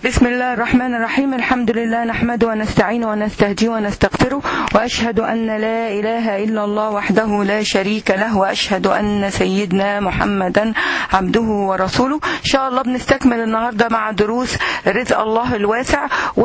بسم الله الرحمن الرحيم. الحمد لله نحمده ونستعينه ونستهديه ونستغفره، وأشهد أن لا إله إلا الله وحده لا شريك له، وأشهد أن سيدنا محمدا عبده ورسوله. إن شاء الله بنستكمل النهاردة مع دروس رزق الله الواسع،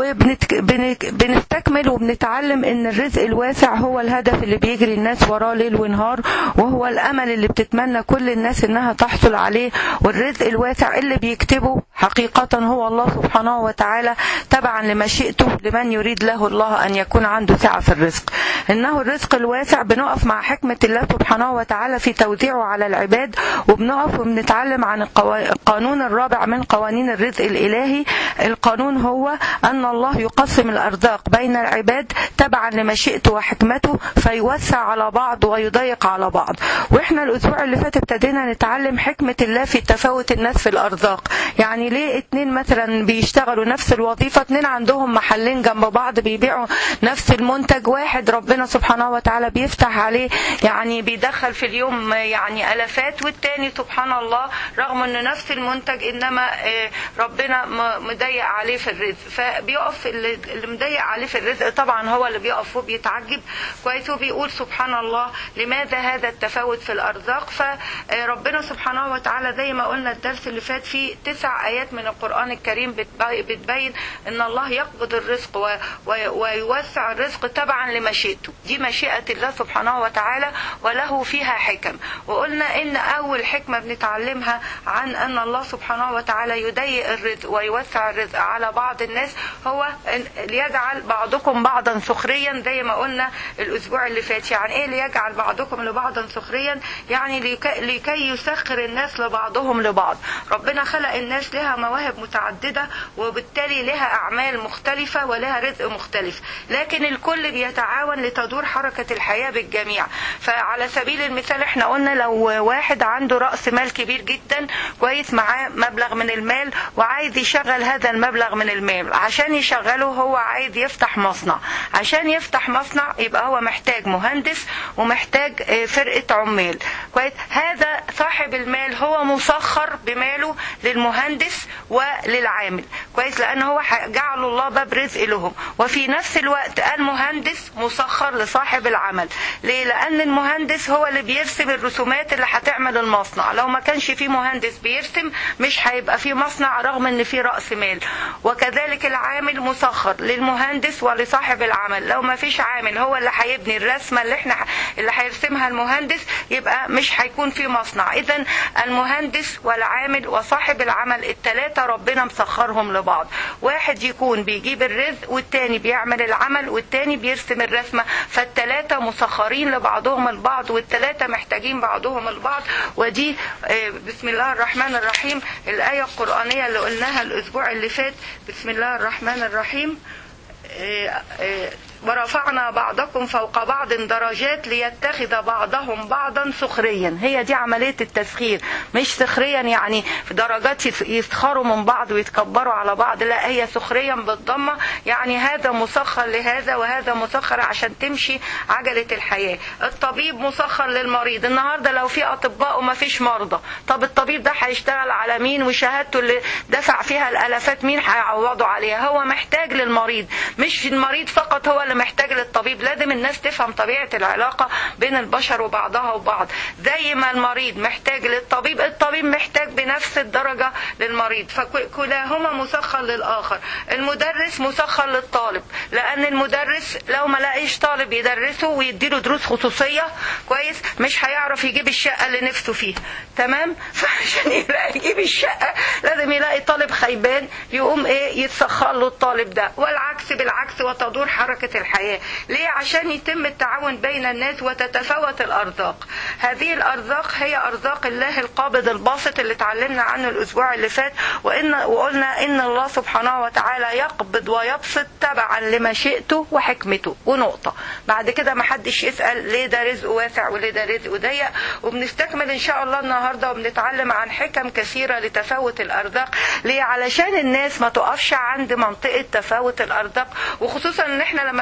وبنستكمل وبنتعلم أن الرزق الواسع هو الهدف اللي بيجري الناس وراه ليل ونهار، وهو الأمل اللي بتتمنى كل الناس أنها تحصل عليه. والرزق الواسع اللي بيكتبه حقيقة هو الله سبحانه وتعالى تبعا لمشيئته لمن يريد له الله أن يكون عنده سعة في الرزق. إنه الرزق الواسع بنقف مع حكمة الله سبحانه وتعالى في توزيعه على العباد، وبنقف وبنتعلم عن القانون الرابع من قوانين الرزق الإلهي. القانون هو أن الله يقسم الأرزاق بين العباد تبعا لمشيئته وحكمته، فيوسع على بعض ويضيق على بعض. وإحنا الأسبوع اللي فات ابتدينا نتعلم حكمة الله في تفاوت الناس في الأرزاق. يعني ليه اتنين مثلا بيشتغلوا نفس الوظيفة، اتنين عندهم محلين جنب بعض بيبيعوا نفس المنتج، واحد ربنا سبحانه وتعالى بيفتح عليه يعني بيدخل في اليوم يعني ألفات، والتاني سبحان الله رغم انه نفس المنتج انما ربنا مضيق عليه في الرزق. فبيقف اللي مضيق عليه في الرزق طبعا هو اللي بيقف وبيتعجب كويس وبيقول سبحان الله لماذا هذا التفاوت في الأرزاق. فربنا سبحانه وتعالى زي ما قلنا الدرس اللي فات فيه 9 آيات من القرآن الكريم بتبين ان الله يقبض الرزق ويوسع الرزق تبعا لمشيئته. دي مشيئة الله سبحانه وتعالى وله فيها حكم. وقلنا ان اول حكمة بنتعلمها عن ان الله سبحانه وتعالى يضيق الرزق ويوسع الرزق على بعض الناس هو ليجعل بعضكم بعضا سخريا، زي ما قلنا الاسبوع اللي فات. يعني ايه ليجعل بعضكم لبعضا سخريا؟ يعني لكي يسخر الناس لبعضهم لبعض. ربنا خلق الناس لها مواهب متعددة، وبالتالي لها أعمال مختلفة ولها رزق مختلف، لكن الكل بيتعاون لتدور حركة الحياة بالجميع. فعلى سبيل المثال احنا قلنا لو واحد عنده رأس مال كبير جدا كويس، معاه مبلغ من المال وعايز يشغل هذا المبلغ من المال، عشان يشغله هو عايز يفتح مصنع. عشان يفتح مصنع يبقى هو محتاج مهندس ومحتاج فرقة عمال كويس. هذا صاحب المال هو مسخر بماله للمهندس وللعامل كويس، لأن هو جعل الله باب رزق لهم. وفي نفس الوقت المهندس مسخر لصاحب العمل. ليه؟ لأن المهندس هو اللي بيرسم الرسومات اللي هتعمل المصنع. لو ما كانش في مهندس بيرسم مش هيبقى في مصنع رغم ان في رأس مال. وكذلك العامل مسخر للمهندس ولصاحب العمل. لو ما فيش عامل هو اللي هيبني الرسمة اللي هيرسمها المهندس يبقى مش هيكون في مصنع. إذن المهندس والعامل وصاحب العمل الثلاثة ربنا مسخرهم لبعض. واحد يكون بيجيب الرزق والتاني بيعمل العمل والتاني بيرسم الرسمة، فالثلاثة مسخرين لبعضهم البعض، والثلاثة محتاجين بعضهم البعض. ودي بسم الله الرحمن الرحيم الآية القرآنية اللي قلناها الأسبوع اللي فات. بسم الله الرحمن الرحيم ورفعنا بعضكم فوق بعض درجات ليتخذ بعضهم بعضا سخريا. هي دي عملية التسخير، مش سخريا يعني في درجات يسخروا من بعض ويتكبروا على بعض، لا هي سخريا بالضمة. يعني هذا مسخر لهذا وهذا مسخر عشان تمشي عجلة الحياة. الطبيب مسخر للمريض. النهاردة لو في أطباء وما فيش مرضى، طب الطبيب ده هيشتغل على مين؟ وشهادته اللي دفع فيها الألفات مين هيعوضوا عليها؟ هو محتاج للمريض، مش المريض فقط هو اللي محتاج للطبيب. لازم الناس تفهم طبيعة العلاقة بين البشر وبعضها وبعض. زي ما المريض محتاج للطبيب، الطبيب محتاج بنفس الدرجة للمريض، فكلاهما مسخر للآخر. المدرس مسخر للطالب، لأن المدرس لو ما لاقيش طالب يدرسه ويديله دروس خصوصية كويس مش هيعرف يجيب الشقة اللي نفسه فيها. تمام؟ فعشان يجيب الشقة لازم يلاقي طالب خيبان يقوم يتسخر له الطالب ده، والعكس بالعكس، وتدور حركة الحياة. ليه؟ عشان يتم التعاون بين الناس وتتفاوت الأرزاق. هذه الأرزاق هي أرزاق الله القابض الباسط اللي اتعلمنا عنه الأسبوع اللي فات، وقلنا إن الله سبحانه وتعالى يقبض ويبسط تبعا لمشيئته وحكمته، ونقطة. بعد كده ما حدش يسأل ليه ده رزق واسع وليه ده رزق ضيق. وبنستكمل إن شاء الله النهاردة وبنتعلم عن حكم كثيرة لتفاوت الأرزاق. ليه؟ علشان الناس ما تقفش عند منطقة تفاوت الأرزاق، وخصوصا إن إحنا لما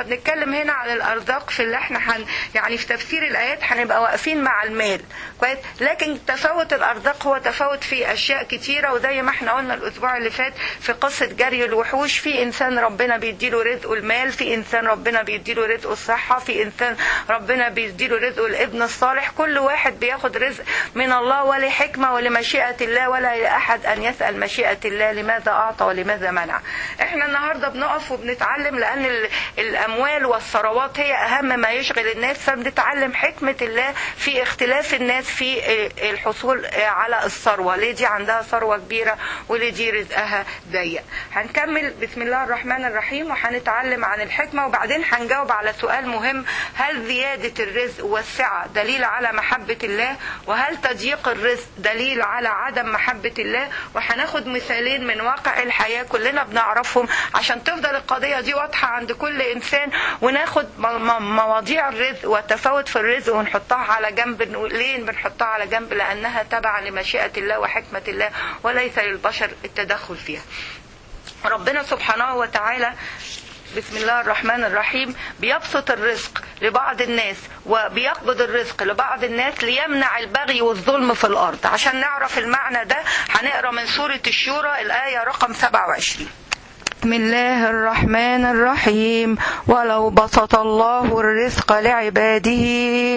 بنتكلم هنا عن الارزاق في اللي احنا يعني في تفسير الايات هنبقى واقفين مع المال كويس، لكن تفاوت الارزاق هو تفاوت في اشياء كتيره. وزي ما احنا قلنا الاسبوع اللي فات في قصه جري الوحوش، في انسان ربنا بيديله رزقه المال، في انسان ربنا بيديله رزقه الصحه، في انسان ربنا بيديله رزقه الابن الصالح. كل واحد بياخد رزق من الله ولحكمه ولمشيئه الله، ولا لاحد ان يسال مشيئه الله لماذا اعطى ولماذا منع. احنا النهارده بنقف وبنتعلم لان الاموال والثروات هي اهم ما يشغل الناس، فبنتعلم حكمه الله في اختلاف الناس في الحصول على الثروه، ليه دي عندها ثروه كبيره وليه دي رزقها ضيق. هنكمل بسم الله الرحمن الرحيم وهنتعلم عن الحكمه، وبعدين هنجاوب على سؤال مهم: هل زياده الرزق والسعه دليل على محبه الله؟ وهل تضييق الرزق دليل على عدم محبه الله؟ وهناخد مثالين من واقع الحياه كلنا بنعرفهم عشان تفضل القضيه دي واضحه عند كل انسان، وناخد مواضيع الرزق والتفاوت في الرزق ونحطها على جنب. ليه بنحطها على جنب؟ لانها تبع لمشيئه الله وحكمه الله، وليس للبشر التدخل فيها. ربنا سبحانه وتعالى بسم الله الرحمن الرحيم بيبسط الرزق لبعض الناس وبيقبض الرزق لبعض الناس ليمنع البغي والظلم في الأرض. عشان نعرف المعنى ده هنقرأ من سورة الشورى الآية رقم 27. بسم الله الرحمن الرحيم: ولو بسط الله الرزق لعباده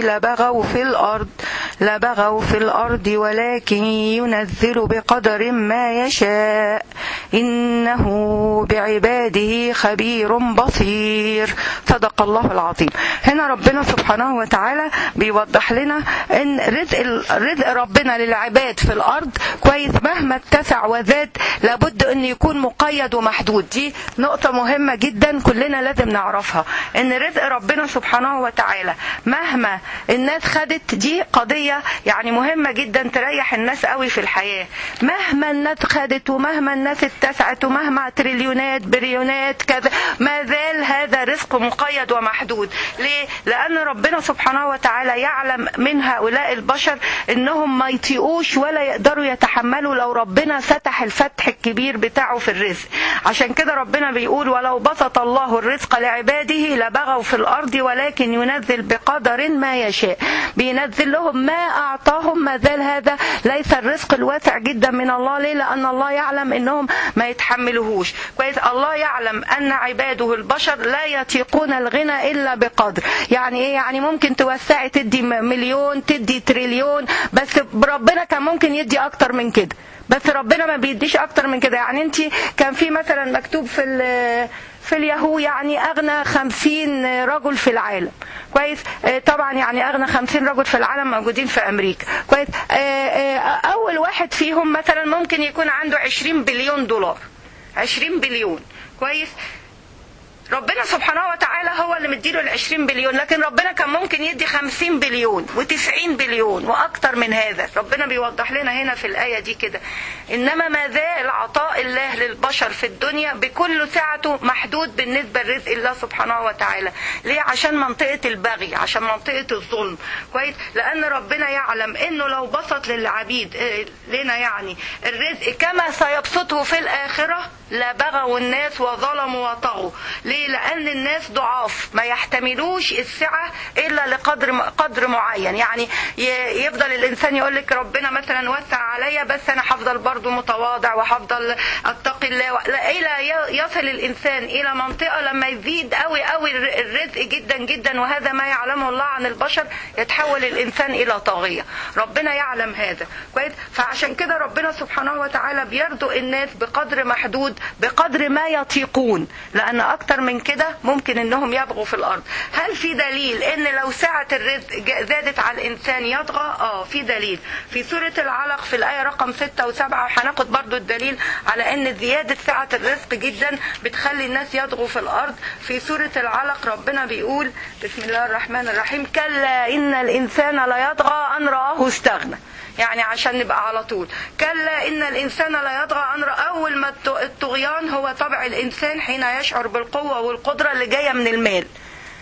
لبغوا في الأرض ولكن ينزل بقدر ما يشاء إنه بعباده خبير بصير. صدق الله العظيم. هنا ربنا سبحانه وتعالى بيوضح لنا ان رزق ربنا للعباد في الأرض كويس مهما اتسع وزاد لابد ان يكون مقيد ومحدود. دي نقطة مهمة جدا كلنا لازم نعرفها، ان رزق ربنا سبحانه وتعالى مهما الناس خدت، دي قضية يعني مهمة جدا تريح الناس قوي في الحياة. مهما الناس خدت ومهما الناس اتسعت ومهما تريليونات بريونات كذا، ما زال هذا رزق مقيد ومحدود. ليه؟ لأن ربنا سبحانه وتعالى يعلم من هؤلاء البشر انهم ما يطيقوش ولا يقدروا يتحملوا لو ربنا فتح الفتح الكبير بتاعه في الرزق. عشان كده ربنا بيقول: ولو بسط الله الرزق لعباده لبغوا في الأرض ولكن ينزل بقدر ما يشاء. بينزل لهم ما أعطاهم، ما زال هذا ليس الرزق الواسع جدا من الله. ليه؟ لأن الله يعلم انهم ما يتحملوهوش كويس. الله يعلم ان عباده البشر لا يطيقون الغنى الا بقدر. يعني ايه؟ يعني ممكن توسعي تدي مليون تدي تريليون، بس ربنا كان ممكن يدي اكتر من كده، بس ربنا ما بيديش اكتر من كده. يعني انت كان في مثلا مكتوب في اليهو يعني اغنى 50 رجل في العالم كويس. طبعا يعني اغنى 50 رجل في العالم موجودين في امريكا كويس. اول واحد فيهم مثلا ممكن يكون عنده 20 بليون دولار، 20 بليون كويس. ربنا سبحانه وتعالى هو اللي مديله ال20 بليون، لكن ربنا كان ممكن يدي 50 بليون و90 بليون واكتر من هذا. ربنا بيوضح لنا هنا في الآية دي كده: انما ما زال عطاء الله للبشر في الدنيا بكل سعته محدود بالنسبة لرزق الله سبحانه وتعالى. ليه؟ عشان منطقة البغي، عشان منطقة الظلم كويس. لان ربنا يعلم انه لو بسط للعبيد لنا يعني الرزق كما سيبسطه في الآخرة لبغوا الناس وظلموا وطغوا. ليه؟ لأن الناس ضعاف ما يحتملوش السعة إلا لقدر معين. يعني يفضل الإنسان يقول لك ربنا مثلا وسع عليا بس أنا هفضل برضو متواضع وهفضل أتقي الله، إلى يصل الإنسان إلى منطقة لما يزيد قوي الرزق جدا جدا، وهذا ما يعلمه الله عن البشر، يتحول الإنسان إلى طاغية. ربنا يعلم هذا كويس. فعشان كده ربنا سبحانه وتعالى بيرزق الناس بقدر محدود بقدر ما يطيقون، لأن أكتر من كده ممكن انهم يبغوا في الارض. هل في دليل ان لو سعة الرزق زادت على الانسان يطغى؟ في دليل في سورة العلق في الآية رقم 6 و7، وهناخد برضو الدليل على ان زيادة سعة الرزق جدا بتخلي الناس يطغوا في الارض. في سورة العلق ربنا بيقول بسم الله الرحمن الرحيم: كلا ان الانسان ليطغى ان رآه استغنى. يعني عشان نبقى على طول، كلا إن الإنسان لا يطغى عن أول ما الطغيان هو طبع الإنسان حين يشعر بالقوة والقدرة اللي جاية من المال.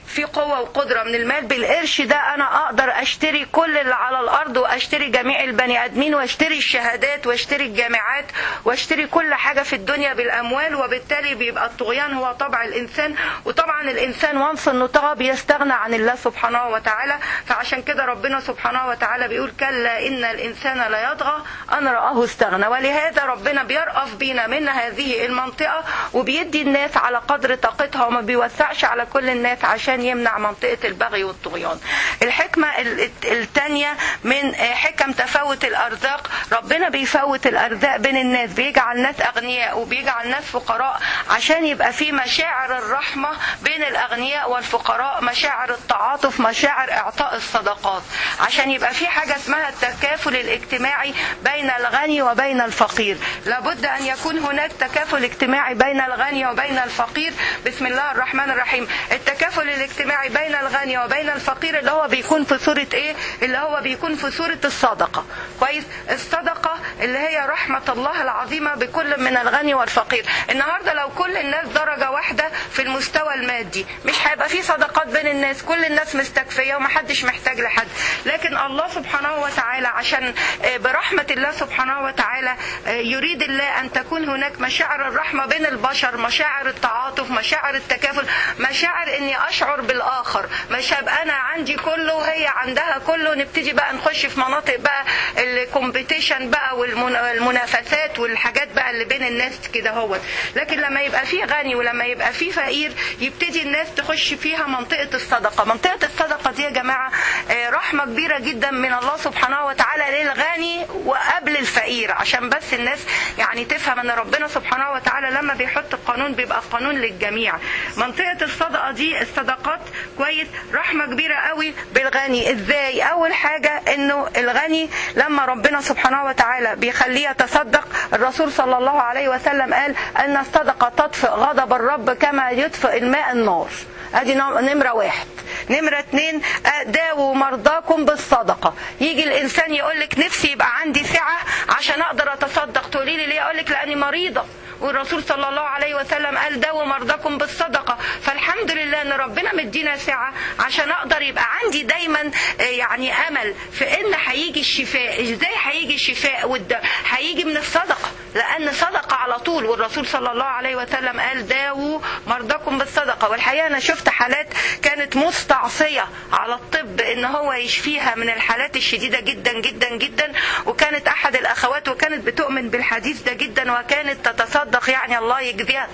في قوة وقدرة من المال، بالقرش ده أنا أقدر أشتري كل اللي على الأرض، وأشتري جميع البني آدمين، وأشتري الشهادات، وأشتري الجامعات، وأشتري كل حاجة في الدنيا بالأموال. وبالتالي بيبقى الطغيان هو طبع الإنسان. وطبعا الإنسان وانس إنه طغى بيستغنى عن الله سبحانه وتعالى. فعشان كده ربنا سبحانه وتعالى بيقول كلا إن الإنسان لا يطغى أن رآه استغنى. ولهذا ربنا بيرأف بينا من هذه المنطقة، وبيدي الناس على قدر طاقتها، وما بيوسعش على كل الناس عشان يمنع منطقة البغي والطغيان. الحكمة الثانية من حكم تفاوت الأرزاق، ربنا بيفوت الأرزاق بين الناس، بيجعل ناس أغنياء وبيجعل ناس فقراء عشان يبقى في مشاعر الرحمة بين الأغنياء والفقراء، مشاعر التعاطف، مشاعر إعطاء الصدقات، عشان يبقى في حاجة اسمها التكافل الاجتماعي بين الغني وبين الفقير. لابد أن يكون هناك تكافل اجتماعي بين الغني وبين الفقير. بسم الله الرحمن الرحيم. التكافل الاجتماعي بين الغني وبين الفقير اللي هو بيكون في صورة ايه؟ اللي هو بيكون في صورة الصدقة. كويس؟ الصدقة اللي هي رحمة الله العظيمة بكل من الغني والفقير. النهاردة لو كل الناس درجة واحدة في المستوى المادي مش هيبقى في صدقات بين الناس، كل الناس مستكفية ومحدش محتاج لحد. لكن الله سبحانه وتعالى عشان برحمة الله سبحانه وتعالى يريد الله أن تكون هناك مشاعر الرحمة بين البشر، مشاعر التعاطف، مشاعر التكافل، مشاعر اني اشعر بالاخر، مش هبقى انا عندي كله وهي عندها كله. نبتدي بقى نخش في مناطق بقى الكومبيتيشن بقى والمنافسات والحاجات بقى اللي بين الناس كده هو. لكن لما يبقى فيه غني ولما يبقى فيه فقير يبتدي الناس تخش فيها منطقة الصدقة. منطقة الصدقة دي يا جماعة رحمة كبيرة جدا من الله سبحانه وتعالى للغني وقبل الفقير، عشان بس الناس يعني تفهم ان ربنا سبحانه وتعالى لما بيحط القانون بيبقى القانون للجميع. منطقة الصدقة دي الصدقات كويس رحمة كبيرة قوي بالغني. ازاي؟ اول حاجة انه الغني لما ربنا سبحانه وتعالى بيخليه يتصدق، الرسول صلى الله عليه وسلم قال ان الصدقة تطفئ غضب الرب كما يطفئ الماء النار. ادي نمرة واحد. نمرة 2 داووا مرضاكم بالصدقة. يجي الانسان يقولك نفسي يبقى عندي سعة عشان اقدر اتصدق، تقولي لي ليه؟ اقولك لاني مريضة، والرسول صلى الله عليه وسلم قال داووا مرضاكم بالصدقة. فالحمد لله ان ربنا مدينا سعة عشان اقدر يبقى عندي دايما يعني امل في ان هيجي الشفاء. ازاي هيجي الشفاء؟ هيجي من الصدقة، لان صدقة على طول. والرسول صلى الله عليه وسلم قال داووا مرضاكم بالصدقة. والحقيقة انا شفت حالات كانت مستعصية على الطب ان هو يشفيها من الحالات الشديدة جدا جدا جدا، وكانت احد الاخوات وكانت بتؤمن بالحديث ده جدا، وكانت تتصدق يعني الله يجزيها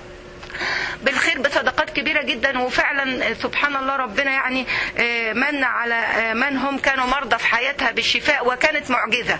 بالخير بصدقات كبيرة جدا. وفعلا سبحان الله ربنا يعني من على من هم كانوا مرضى في حياتها بالشفاء، وكانت معجزة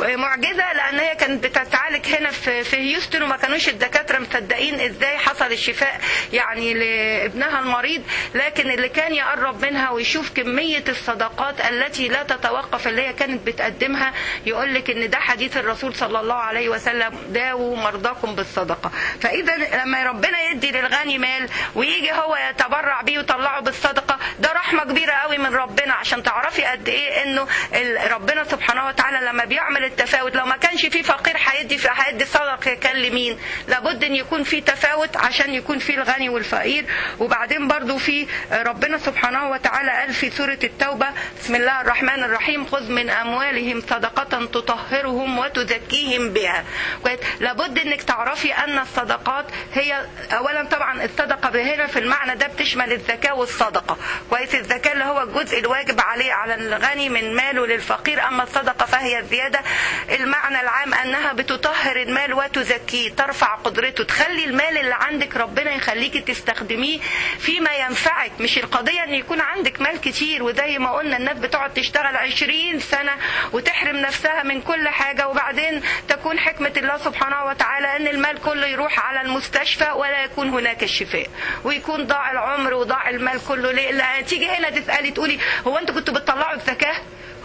لأن هي كانت بتتعالج هنا في هيوستن، وما كانوش الدكاترة مصدقين ازاي حصل الشفاء يعني لابنها المريض. لكن اللي كان يقرب منها ويشوف كمية الصدقات التي لا تتوقف اللي هي كانت بتقدمها يقولك ان ده حديث الرسول صلى الله عليه وسلم داووا مرضاكم بالصدقة. فإذا لما ربنا يدي للغني مال ويجي هو يتبرع بيه ويطلعه بالصدقة، ده رحمة كبيرة قوي من ربنا. عشان تعرفي قد ايه انه ربنا سبحانه وتعالى لما بيعمل التفاوت، لو ما كانش فيه فقير هيدي صدقة كان لمين؟ لابد ان يكون فيه تفاوت عشان يكون فيه الغني والفقير. وبعدين برضو في ربنا سبحانه وتعالى قال في سورة التوبة بسم الله الرحمن الرحيم خذ من اموالهم صدقة تطهرهم وتزكيهم بها. لابد انك تعرفي ان الصدقات هي اولا طبعا الصدقة هنا في المعنى ده بتشمل الزكاة والصدقة. كويس؟ الزكاة اللي هو الجزء الواجب على الغني من ماله للفقير، اما الصدقة فهي الزيادة. المعنى العام انها بتطهر المال وتزكيه، ترفع قدرته، تخلي المال اللي عندك ربنا يخليكي تستخدميه فيما ينفعك. مش القضية ان يكون عندك مال كتير، وزي ما قلنا الناس بتقعد تشتغل 20 سنة وتحرم نفسها من كل حاجة، وبعدين تكون حكمة الله سبحانه وتعالى ان المال كله يروح على المستشفى ولا يكون هناك الشفاء، ويكون ضاع العمر وضاع المال كله. ليه؟ لا تيجي هنا تسألي تقولي هو انتوا كنتوا بتطلعوا الزكاة؟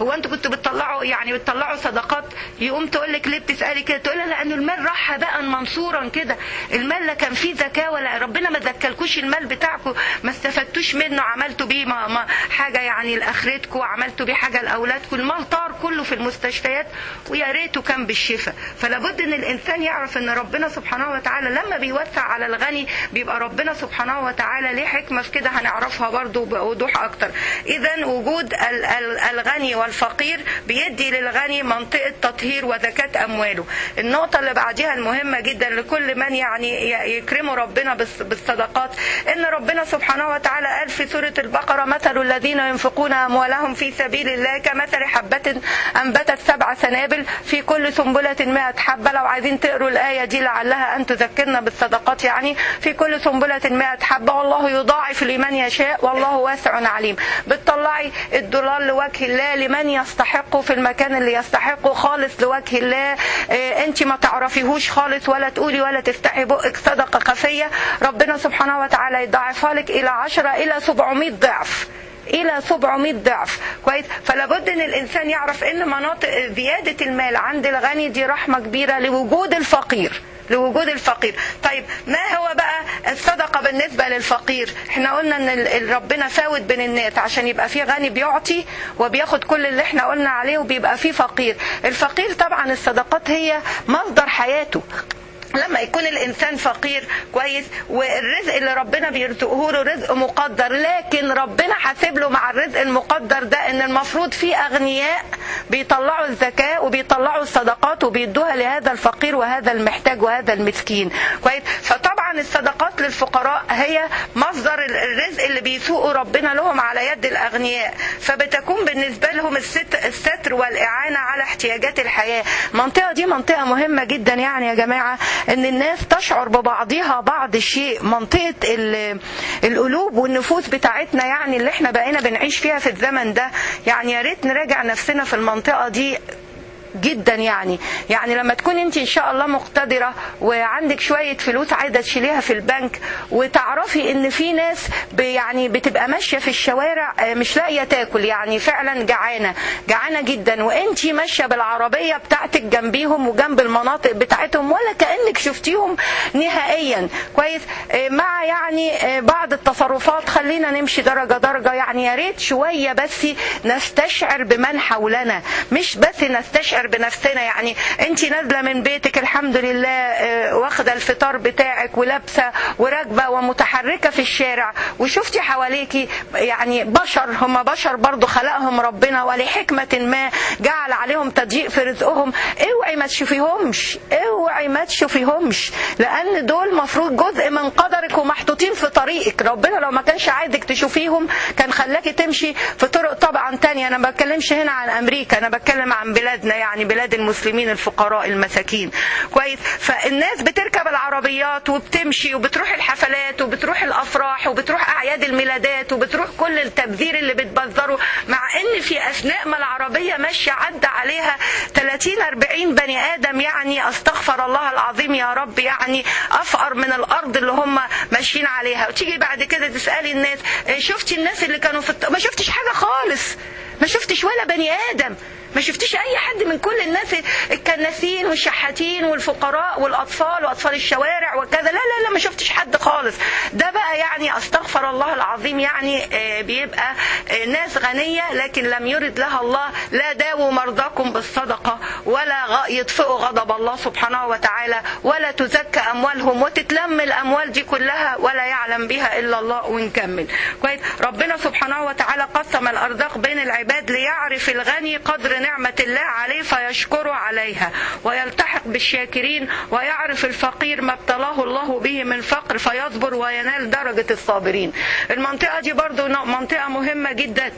هو انتوا كنتوا بتطلعوا صدقات؟ يقوم تقول لك ليه بتسالي كده؟ تقول لها لانه المال راح هباء منصورا كده، المال لا كان فيه زكاه ولا ربنا ما زكالكوش المال بتاعكم، ما استفدتوش منه، عملتوا بيه ما حاجه يعني لاخرتكم، عملتوا بيه حاجه لاولادكم، المال طار كله في المستشفيات ويا ريته كان بالشفاء. فلا بد ان الانسان يعرف ان ربنا سبحانه وتعالى لما بيوسع على الغني بيبقى ربنا سبحانه وتعالى ليه حكمه في كده، هنعرفها برضو بوضوح اكتر. اذا وجود الغني والفقير بيدي للغني منطقه تطهير وزكاه امواله. النقطه اللي بعديها المهمه جدا لكل من يعني يكرمه ربنا بالصدقات، ان ربنا سبحانه وتعالى قال في سوره البقره مثل الذين ينفقون اموالهم في سبيل الله كمثل حبه انبتت 7 سنابل في كل سنبله 100 حبه. لو عايزين تقروا الايه دي لعلها ان تذكرنا بالصدقات، يعني في كل سنبله 100 حبه والله يضاعف لمن يشاء والله واسع عليم. بتطلعي الدولار لوجه الله لمن يستحقه في المكان اللي يستحقه خالص لوجه الله، انت ما تعرفيهوش خالص ولا تقولي ولا تفتحي بقك، صدقه خفيه ربنا سبحانه وتعالى يضاعفها لك الى 10 إلى 700 ضعف، إلى 700 ضعف. كويس. فلا بد ان الانسان يعرف ان مناطق زياده المال عند الغني دي رحمه كبيره لوجود الفقير، لوجود الفقير. طيب ما هو بقى الصدقه بالنسبه للفقير؟ احنا قلنا ان ربنا فاوت بين الناس عشان يبقى في غني بيعطي وبياخد كل اللي احنا قلنا عليه، وبيبقى في فقير. الفقير طبعا الصدقات هي مصدر حياته. لما يكون الانسان فقير كويس والرزق اللي ربنا بيرزقه له رزق مقدر، لكن ربنا حاسب له مع الرزق المقدر ده ان المفروض في اغنياء بيطلعوا الزكاه وبيطلعوا الصدقات وبيدوها لهذا الفقير وهذا المحتاج وهذا المسكين. كويس. فطبعا الصدقات للفقراء هي مصدر الرزق اللي بيسوقوا ربنا لهم على يد الاغنياء، فبتكون بالنسبه لهم الستر والاعانه على احتياجات الحياه. المنطقه دي منطقه مهمه جدا يعني يا جماعه، ان الناس تشعر ببعضها بعض الشيء. منطقة القلوب والنفوس بتاعتنا يعني اللي احنا بقينا بنعيش فيها في الزمن ده، يعني يا ريت نراجع نفسنا في المنطقة دي جدا. يعني لما تكون انت ان شاء الله مقتدرة وعندك شوية فلوس عايزة تشيليها في البنك، وتعرفي ان في ناس يعني بتبقى ماشية في الشوارع مش لاقية تاكل، يعني فعلا جعانة جدا، وانت ماشية بالعربية بتاعتك جنبيهم وجنب المناطق بتاعتهم ولا كأنك شفتيهم نهائيا. كويس. مع يعني بعض التصرفات خلينا نمشي درجة درجة، يعني يا ريت شوية بس نستشعر بمن حولنا، مش بس نستشعر بنفسنا. يعني انت نازله من بيتك الحمد لله واخده الفطار بتاعك ولابسه وراكبه ومتحركه في الشارع، وشفتي حواليكي يعني بشر، هم بشر برضو خلقهم ربنا ولحكمه ما جعل عليهم تضييق في رزقهم. اوعي ما تشوفيهمش، اوعي ما تشوفيهمش، لان دول مفروض جزء من قدرك ومحطوطين في طريقك. ربنا لو ما كانش عايزك تشوفيهم كان خلاكي تمشي في طرق طبعا تانية. انا ما بتكلمش هنا عن امريكا، انا بتكلم عن بلادنا، يعني بلاد المسلمين الفقراء المساكين. كويس. فالناس بتركب العربيات وبتمشي وبتروح الحفلات وبتروح الافراح وبتروح اعياد الميلادات وبتروح كل التبذير اللي بتبذره، مع ان في اثناء ما العربيه ماشيه عدى عليها 30-40 بني ادم، يعني استغفر الله العظيم يا رب، يعني افقر من الارض اللي هم ماشيين عليها. وتيجي بعد كده تسالي الناس شفتي الناس اللي كانوا ما شفتش حاجه خالص، ما شفتش ولا بني ادم، ما شفتيش اي حد من كل الناس الكناسين والشحاتين والفقراء والاطفال واطفال الشوارع وكذا، لا لا لا ما شفتش حد خالص. ده بقى يعني استغفر الله العظيم، يعني بيبقى ناس غنية لكن لم يرد لها الله لا داووا مرضاكم بالصدقة ولا يطفئوا غضب الله سبحانه وتعالى ولا تزكى اموالهم، وتتلم الاموال دي كلها ولا يعلم بها الا الله. ونكمل. كويس. ربنا سبحانه وتعالى قسم الارزاق بين العباد ليعرف الغني قدر نعمة الله عليه فيشكر عليها ويلتحق بالشاكرين، ويعرف الفقير ما ابتلاه الله به من فقر فيصبر وينال درجة الصابرين. المنطقة دي برضو منطقة مهمة جدا.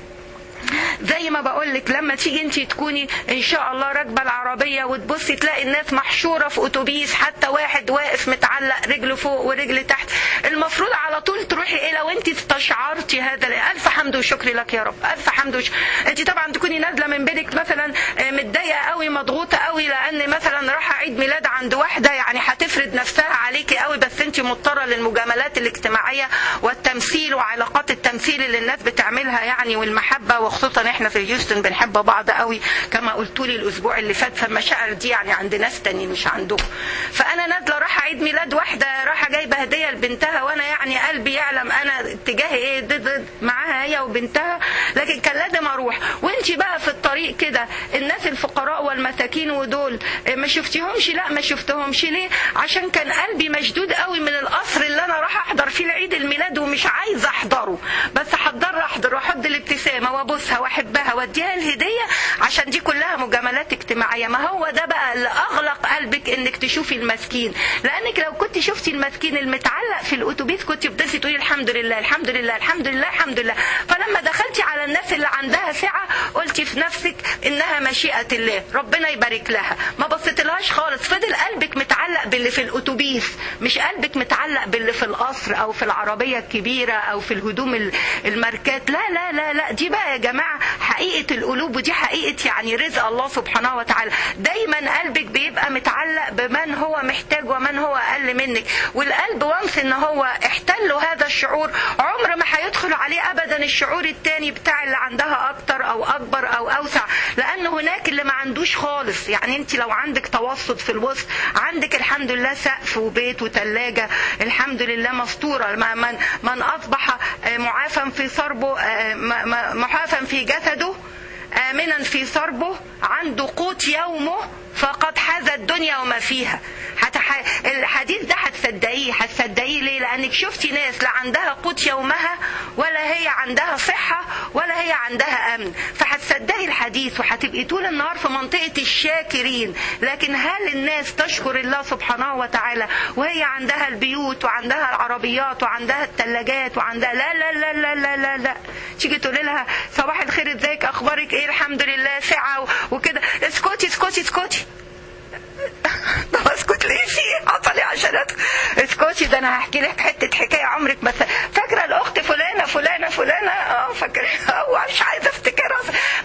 زي ما بقولك لما تيجي انت تكوني ان شاء الله راكبه العربيه وتبصي تلاقي الناس محشوره في اتوبيس، حتى واحد واقف متعلق رجله فوق ورجل تحت، المفروض على طول تروحي الى وانت استشعرتي هذا. الف حمد وشكر لك يا رب، الف حمد وشكر. انت طبعا تكوني نازله من بيتك مثلا متضايقه قوي مضغوطه قوي لان مثلا رايحه عيد ميلاد عند واحده يعني هتفرض نفسها عليكي قوي، بس انت مضطره للمجاملات الاجتماعيه والتمثيل وعلاقات التمثيل اللي الناس بتعملها يعني، والمحبه وخصوصا احنا في هيوستن بنحب بعض قوي كما قلت لي الاسبوع اللي فات، فالمشاعر دي يعني عند ناس تانيين مش عندكم. فانا نازله راح عيد ميلاد واحده، راح جايبه هديه لبنتها، وانا يعني قلبي يعلم انا اتجاهي ايه ضد معاها هي وبنتها، لكن كان لازم اروح. وانتي بقى في الطريق كده الناس الفقراء والمساكين ودول ما شفتيهمش؟ لا ما شفتهمش. ليه؟ عشان كان قلبي مشدود قوي من القصر اللي انا راح احضر فيه العيد الميلاد ومش عايزه احضره، بس احضر واحط الابتسامه وابوسها واحبها واديها الهديه، عشان دي كلها مجاملات اجتماعيه. ما هو ده بقى اللي اغلق قلبك انك تشوفي المسكين، لانك لو كنت شفتي المسكين المتعلق في الاتوبيس كنت بتبصي تقولي الحمد لله الحمد لله الحمد لله الحمد لله. فلما دخلتي على الناس اللي عندها سعه قلتي في نفسك انها مشيئه الله ربنا يبارك لها، ما بصيتلهاش خالص. فضل قلبك متعلق باللي في الاتوبيس، مش قلبك متعلق باللي في القصر او في العربيه الكبيره او في الهدوم الماركات. لا لا لا لا، دي بقى يا جماعه حقيقه القلوب، ودي حقيقه يعني رزق الله سبحانه وتعالى. دايما قلبك بيبقى متعلق بمن هو محتاج ومن هو اقل منك، والقلب وانس ان هو احتله هذا الشعور عمر ما هيدخل عليه ابدا الشعور التاني بتاع اللي عندها اكتر او اكبر او اوسع، لان هناك اللي ما عندوش خالص. يعني انت لو عندك توسط في الوسط، عندك الحمد لله سقف وبيت وثلاجه الحمد لله مستوره، من اصبح معافى في صربه معافى في جسده آمنا في صربه عنده قوت يومه فقد حاز الدنيا وما فيها. الحديث ده هتصدقيه ليه؟ لانك شفتي ناس لا عندها قوت يومها ولا هي عندها صحة ولا هي عندها امن، فهتصدقي الحديث وهتبقي طول النهار في منطقة الشاكرين. لكن هل الناس تشكر الله سبحانه وتعالى وهي عندها البيوت وعندها العربيات وعندها الثلاجات وعندها لا لا لا لا لا لا, لا. تيجي تقولي لها صباح الخير ازيك اخبارك ايه الحمد لله ساعة وكده، اسكتي اسكتي اسكتي. طب اسكت ليه؟ في حصلي عشان اسكتي. ده انا هحكي لك حته حكايه عمرك مثلا فاكره الاخت فلانه فاكره مش عايزه افتكرها.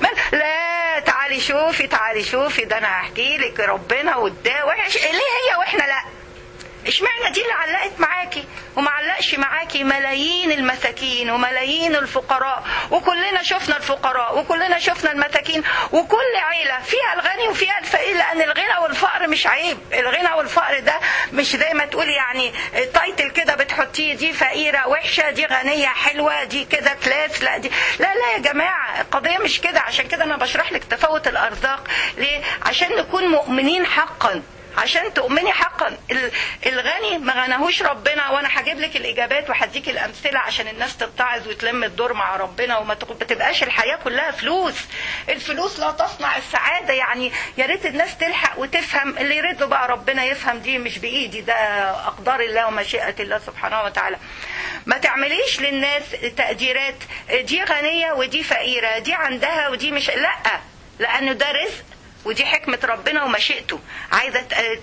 لا تعالي شوفي ده انا هحكي لك ربنا وده وحش ليه هي واحنا لا. اشمعنى دي اللي علقت معاكي وما علقش معاكي ملايين المساكين وملايين الفقراء؟ وكلنا شفنا الفقراء وكلنا شفنا المساكين، وكل عيلة فيها الغني وفيها الفقير، لأن الغنى والفقر مش عيب. الغنى والفقر ده مش زي ما تقولي يعني تايتل كده بتحطيه، دي فقيرة وحشة دي غنية حلوة دي كده كلاس. لا دي لا يا جماعة، القضية مش كده. عشان كده أنا بشرح لك تفاوت الأرزاق. ليه؟ عشان نكون مؤمنين حقا، عشان تؤمني حقا. الغني ما غناهوش ربنا، وانا هجيب لك الاجابات وهديك الامثله عشان الناس تتعظ وتلم الدور مع ربنا وما تبقاش الحياه كلها فلوس. الفلوس لا تصنع السعاده. يعني يا ريت الناس تلحق وتفهم، اللي يريد بقى ربنا يفهم، دي مش بايدي، ده اقدار الله ومشيئه الله سبحانه وتعالى. ما تعمليش للناس تقديرات دي غنيه ودي فقيره، دي عندها ودي مش، لا، لانه ده رزق ودي حكمة ربنا ومشيئته. عايزة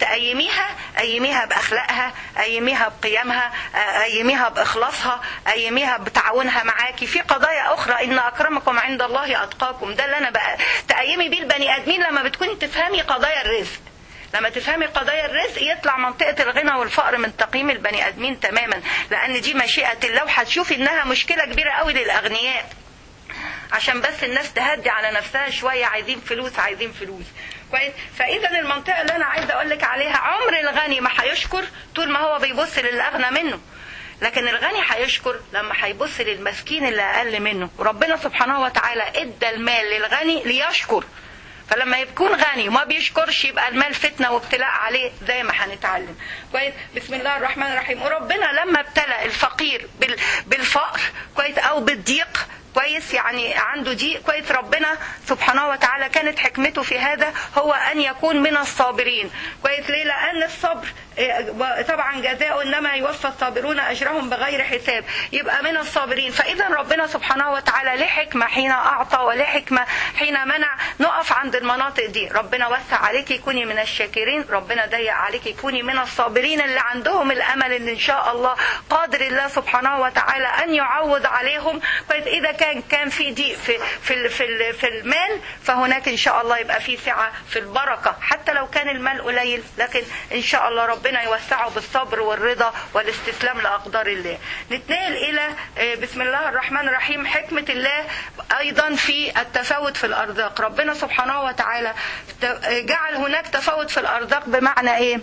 أيميها بأخلاقها، أيميها بقيمها، أيميها بإخلاصها، أيميها بتعاونها معاكي في قضايا أخرى. إن أكرمكم عند الله أتقاكم. ده اللي أنا بقى تأيمي بيه البني آدمين لما بتكوني تفهمي قضايا الرزق. لما تفهمي قضايا الرزق يطلع منطقة الغنى والفقر من تقييم البني آدمين تماما، لأن دي مشيئة الله. وهتشوفي إنها مشكلة كبيرة قوي للأغنياء، عشان بس الناس تهدي على نفسها شوية، عايزين فلوس كويس. فإذا المنطقة اللي أنا عايزة أقولك عليها، عمر الغني ما هيشكر طول ما هو بيبص للأغنى منه، لكن الغني هيشكر لما هيبص للمسكين اللي أقل منه. وربنا سبحانه وتعالى إدى المال للغني ليشكر، فلما يكون غني وما بيشكرش يبقى المال فتنة وابتلاء عليه زي ما هنتعلم. كويس. بسم الله الرحمن الرحيم. وربنا لما ابتلى الفقير بالفقر كويس أو بالضيق كويس، يعني عنده ضيق كويس، ربنا سبحانه وتعالى كانت حكمته في هذا هو أن يكون من الصابرين كويس. ليه؟ لأن الصبر طبعا جزاء إنما يوفى الصابرون أجرهم بغير حساب، يبقى من الصابرين. فإذا ربنا سبحانه وتعالى له حكمة حين أعطى وله حكمة حين منع. نقف عند المناطق دي. ربنا وسع عليك كوني من الشاكرين، ربنا ضيق عليك كوني من الصابرين اللي عندهم الأمل اللي إن شاء الله قادر الله سبحانه وتعالى أن يعوض عليهم كويس. إذا كان في ضيق في المال، فهناك إن شاء الله يبقى في سعة في البركة، حتى لو كان المال قليل، لكن إن شاء الله ربنا ربنا يوسعه بالصبر والرضا والاستسلام لأقدار الله. نتنقل إلى بسم الله الرحمن الرحيم. حكمة الله أيضا في التفاوت في الأرزاق. ربنا سبحانه وتعالى جعل هناك تفاوت في الأرزاق. بمعنى إيه؟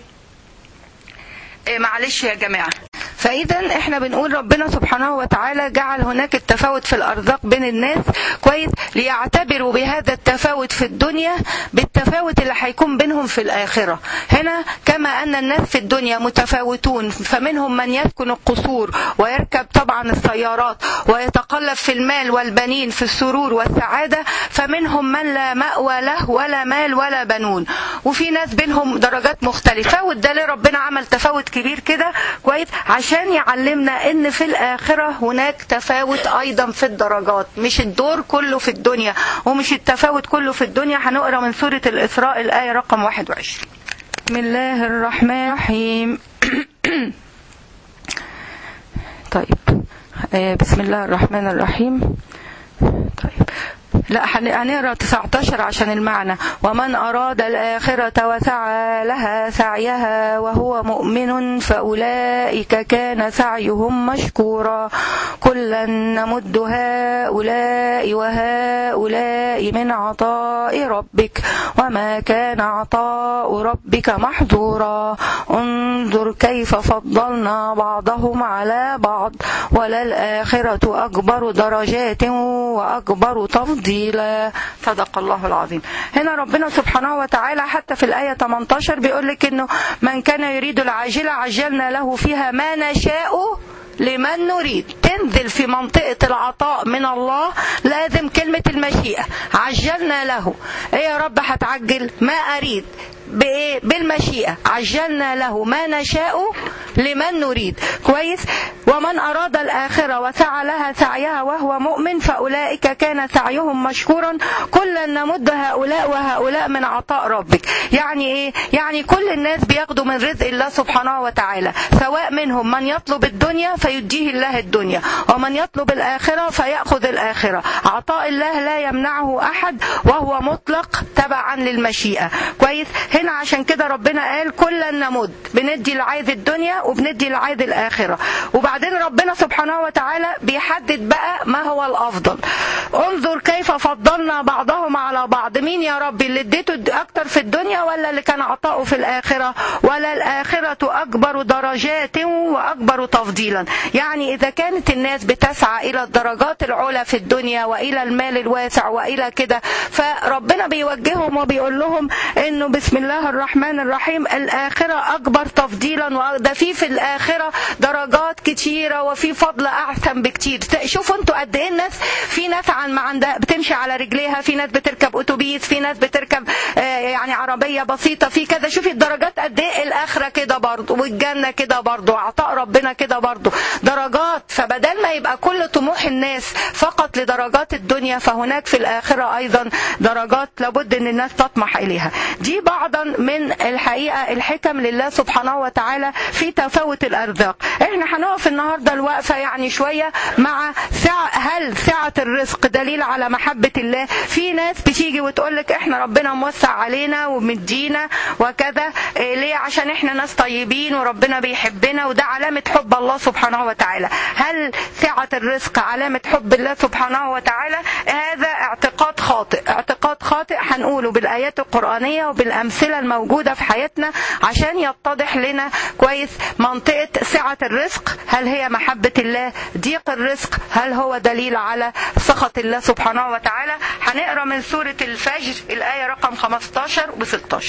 معلش يا جماعة. فإذا احنا بنقول ربنا سبحانه وتعالى جعل هناك التفاوت في الأرزاق بين الناس، كويس، ليعتبروا بهذا التفاوت في الدنيا بالتفاوت اللي هيكون بينهم في الآخرة. هنا كما أن الناس في الدنيا متفاوتون، فمنهم من يسكن القصور ويركب طبعا السيارات ويتقلب في المال والبنين في السرور والسعادة، فمنهم من لا مأوى له ولا مال ولا بنون، وفي ناس بينهم درجات مختلفة. وده ليه ربنا عمل تفاوت كبير كده، كويس، عشان يعلمنا ان في الآخرة هناك تفاوت ايضا في الدرجات، مش الدور كله في الدنيا ومش التفاوت كله في الدنيا. هنقرأ من سورة الإسراء الآية رقم 21. بسم الله الرحمن الرحيم. طيب بسم الله الرحمن الرحيم. طيب لا هنقرا 19 عشان المعنى. ومن أراد الآخرة وسعى لها سعيها وهو مؤمن فأولئك كان سعيهم مشكورا كلا نمد هؤلاء وهؤلاء من عطاء ربك وما كان عطاء ربك محظورا انظر كيف فضلنا بعضهم على بعض وللآخرة أكبر درجات وأكبر تفضيلا. صدق الله العظيم. هنا ربنا سبحانه وتعالى حتى في الآية 18 بيقول لك إنه من كان يريد العاجلة عجلنا له فيها ما نشاء لمن نريد. تنزل في منطقة العطاء من الله لازم كلمة المشيئة. عجلنا له. ايه يا رب هتعجل؟ ما أريد. بإيه؟ بالمشيئة. عجلنا له ما نشاء لمن نريد. كويس. ومن أراد الآخرة وسعى لها سعيها وهو مؤمن فأولئك كان سعيهم مشكورا كلا نمد هؤلاء وهؤلاء من عطاء ربك. يعني إيه؟ يعني كل الناس بياخدوا من رزق الله سبحانه وتعالى، سواء منهم من يطلب الدنيا فيديه الله الدنيا ومن يطلب الآخرة فيأخذ الآخرة. عطاء الله لا يمنعه أحد وهو مطلق تبعا للمشيئة. كويس. هنا عشان كده ربنا قال كلا نمد، بندي لعايز الدنيا وبندي لعايز الآخرة. وبعدين ربنا سبحانه وتعالى بيحدد بقى ما هو الأفضل. انظر كيف فضلنا بعضهم على بعض. مين يا رب اللي اديته أكتر في الدنيا ولا اللي كان عطاؤه في الآخرة؟ ولا الآخرة أكبر درجات وأكبر تفضيلا. يعني إذا كانت الناس بتسعى إلى الدرجات العلى في الدنيا وإلى المال الواسع وإلى كده، فربنا بيوجههم وبيقول لهم إنه بسم الله الرحمن الرحيم الآخرة أكبر تفضيلا، وده في الآخرة درجات كتيرة وفي فضل أحسن بكتير. شوفوا انتوا قد ايه الناس، في ناس ما عندها بتمشي على رجليها، في ناس بتركب أتوبيس، في ناس بتركب يعني عربية بسيطة، في كذا. شوفي الدرجات قد ايه. الآخرة كده برضو والجنة كده برضو، عطاء ربنا كده برضو درجات. فبدل ما يبقى كل طموح الناس فقط لدرجات الدنيا، فهناك في الآخرة أيضا درجات لابد ان الناس تطمح إليها. دي بعضا من الحقيقة الحكم لله سبحانه وتعالى في تفاوت الأرزاق. احنا هنقف النهاردة الوقفة يعني شوية مع هل سعة الرزق دليل على محبة الله؟ في ناس بتيجي وتقولك احنا ربنا موسع علينا ومدينا وكذا. ليه؟ عشان احنا ناس طيبين وربنا بيحبنا وده علامة حب الله سبحانه وتعالى. هل سعة الرزق علامة حب الله سبحانه وتعالى؟ هذا اعتقاد خاطئ. اعتقاد خاطئ هنقوله بالآيات القرآنية وبالأمثلة الموجودة في حياتنا عشان يتضح لنا كويس منطقة سعة الرزق. هل هي محبة الله؟ ضيق الرزق هل هو دليل على سخط الله سبحانه وتعالى؟ هنقرأ من سورة الفجر الآية رقم 15 و16.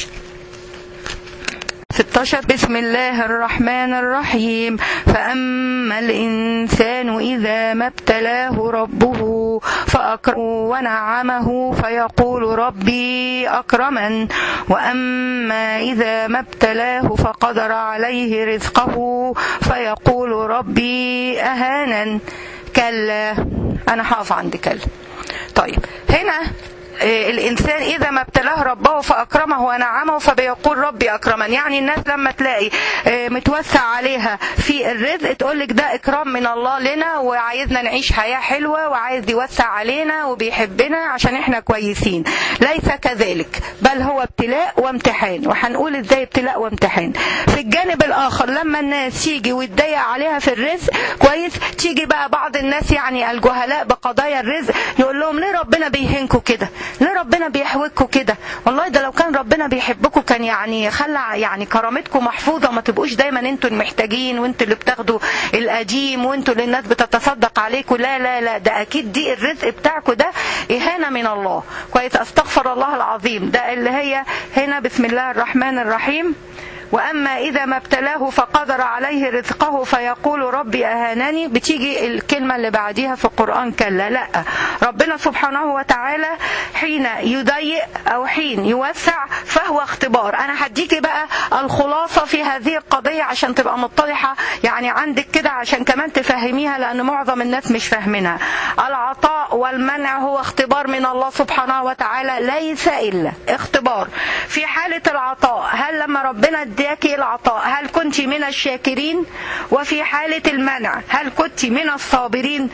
16 بسم الله الرحمن الرحيم. فأما الإنسان إذا ما ابتلاه ربه فأكرمه ونعمه فيقول ربي أكرمن وأما إذا ما ابتلاه فقدر عليه رزقه فيقول ربي أهانن. كلا. أنا هقف عند كلا. طيب هنا الإنسان إذا ما ابتلاه ربه فأكرمه ونعمه فبيقول ربي أكرمن. يعني الناس لما تلاقي متوسع عليها في الرزق تقولك ده إكرام من الله لنا وعايزنا نعيش حياة حلوة وعايز يوسع علينا وبيحبنا عشان احنا كويسين. ليس كذلك، بل هو ابتلاء وامتحان، وهنقول ازاي ابتلاء وامتحان. في الجانب الآخر لما الناس تيجي ويتضايق عليها في الرزق كويس، تيجي بقى بعض الناس يعني الجهلاء بقضايا الرزق يقول لهم ليه ربنا بيهنكوا كده، ليه ربنا بيحوجكوا كده؟ والله ده لو كان ربنا بيحبكوا كان يعني خلى يعني كرامتكم محفوظه، ما تبقوش دايما انتوا المحتاجين وانتوا اللي بتاخدوا القديم وانتوا اللي الناس بتتصدق عليكم. لا لا لا، ده اكيد دي الرزق بتاعكم ده اهانه من الله. كويس، استغفر الله العظيم. ده اللي هي هنا بسم الله الرحمن الرحيم. وأما إذا ما ابتلاه فقدر عليه رزقه فيقول ربي أهانني، بتيجي الكلمة اللي بعديها في القرآن كلا. لا، ربنا سبحانه وتعالى حين يضيق أو حين يوسع فهو اختبار. أنا هديكي بقى الخلاصة في هذه القضية عشان تبقى متضحة يعني عندك كده، عشان كمان تفهميها، لأن معظم الناس مش فاهمينها. العطاء والمنع هو اختبار من الله سبحانه وتعالى، ليس إلا اختبار. في حالة العطاء، هل لما ربنا اداكي العطاء هل كنت من الشاكرين؟ وفي حالة المنع هل كنت من الصابرين؟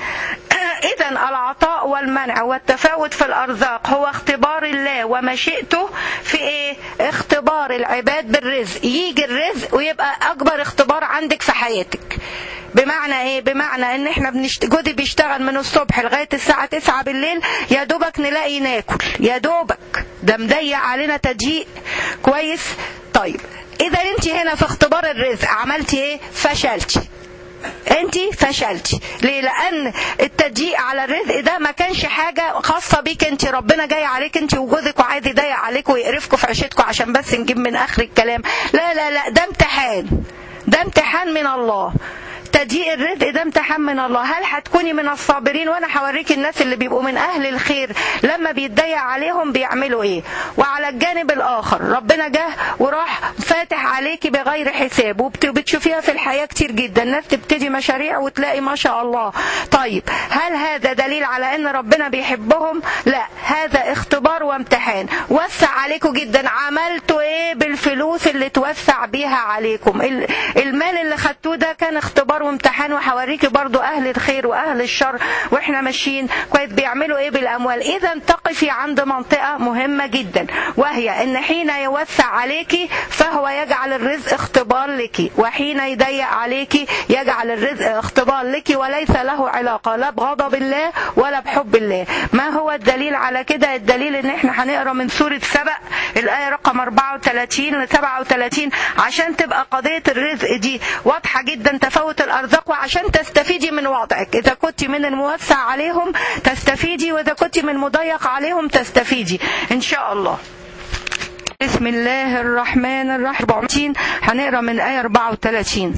إذن العطاء والمنع والتفاوت في الأرزاق هو اختبار الله ومشيئته في إيه؟ اختبار العباد بالرزق. يجي الرزق ويبقى أكبر اختبار عندك في حياتك. بمعنى ايه؟ بمعنى ان احنا جوزي بيشتغل من الصبح لغاية الساعة 9 بالليل، يا دوبك نلاقي ناكل، يا دوبك، ده مضيق علينا تضييق. كويس؟ طيب اذا انت هنا في اختبار الرزق عملتي ايه؟ فشلتي. انت فشلتي. ليه؟ لان التضييق على الرزق ده ما كانش حاجة خاصة بيك انت، ربنا جاي عليك انت وجوزك وعايز يضيق عليك ويقرفكم في عيشتكم عشان بس نجيب من اخر الكلام. لا لا لا، ده امتحان، ده امتحان من الله. تضييق الرزق ده امتحان من الله. هل هتكوني من الصابرين؟ وانا هوريك الناس اللي بيبقوا من اهل الخير لما بيتضيق عليهم بيعملوا ايه. وعلى الجانب الاخر ربنا جه وراح فاتح عليكي بغير حساب، وبتشوفيها في الحياة كتير جدا، الناس تبتدي مشاريع وتلاقي ما شاء الله. طيب هل هذا دليل على ان ربنا بيحبهم؟ لا، هذا اختبار وامتحان. وسع عليكم جدا، عملتوا ايه بالفلوس اللي توسع بيها عليكم؟ المال اللي خدتوه ده كان اختبار وامتحان. وحوريكي برضو اهل الخير واهل الشر واحنا ماشيين كويس بيعملوا ايه بالاموال. اذا تقفي عند منطقة مهمة جدا، وهي ان حين يوسع عليكي فهو يجعل الرزق اختبار لك، وحين يضيق عليكي يجعل الرزق اختبار لك، وليس له علاقة لا بغضب الله ولا بحب الله. ما هو الدليل على كده؟ الدليل ان احنا هنقرا من سورة سبأ الآية رقم 34 ل 37 عشان تبقى قضية الرزق دي واضحة جدا، تفاوت الأرزاق، وعشان تستفيدي من وضعك. إذا كنت من الموسع عليهم تستفيدي، وإذا كنت من المضيق عليهم تستفيدي إن شاء الله. بسم الله الرحمن الرحيم. هنقرأ من آية 34.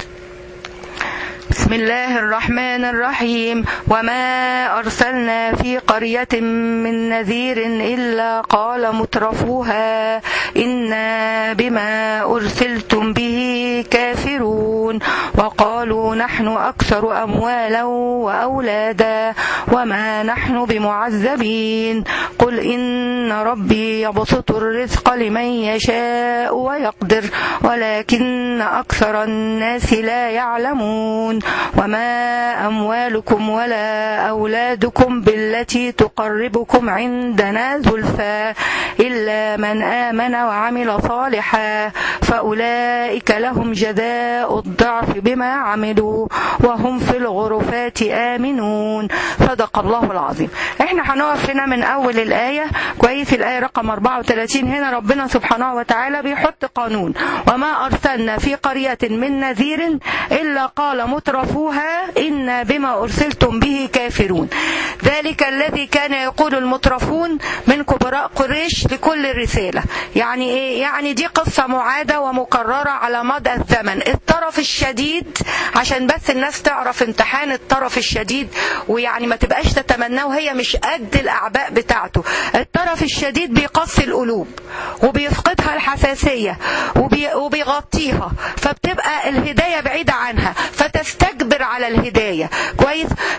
بسم الله الرحمن الرحيم. وما أرسلنا في قرية من نذير إلا قال مترفوها إنا بما أرسلتم به كافرون وقالوا نحن أكثر أموالا وأولادا وما نحن بمعذبين قل إن ربي يبسط الرزق لمن يشاء ويقدر ولكن أكثر الناس لا يعلمون وما أموالكم ولا أولادكم بالتي تقربكم عندنا زلفى إلا من آمن وعمل صالحا فأولئك لهم جزاء الضعف بما عملوا وهم في الغرفات آمنون. صدق الله العظيم. احنا هنقف هنا من أول الآية كويس، الآية رقم 34. هنا ربنا سبحانه وتعالى بيحط قانون: وما أرسلنا في قرية من نذير إلا قال مترفوها إنا بما أرسلتم به كافرون. ذلك الذي كان يقول المترفون من كبراء قريش لكل رسالة. يعني إيه؟ يعني دي قصة معادة ومكررة على مدى الزمن. الطرف الشديد، عشان بس الناس تعرف امتحان الطرف الشديد ويعني ما تبقاش تتمناه وهي مش قد الأعباء بتاعته. الطرف الشديد بيقصي القلوب وبيفقدها الحساسية وبيغطيها، فبتبقى الهداية بعيدة عنها فتستكبر على الهداية. كويس؟ عشان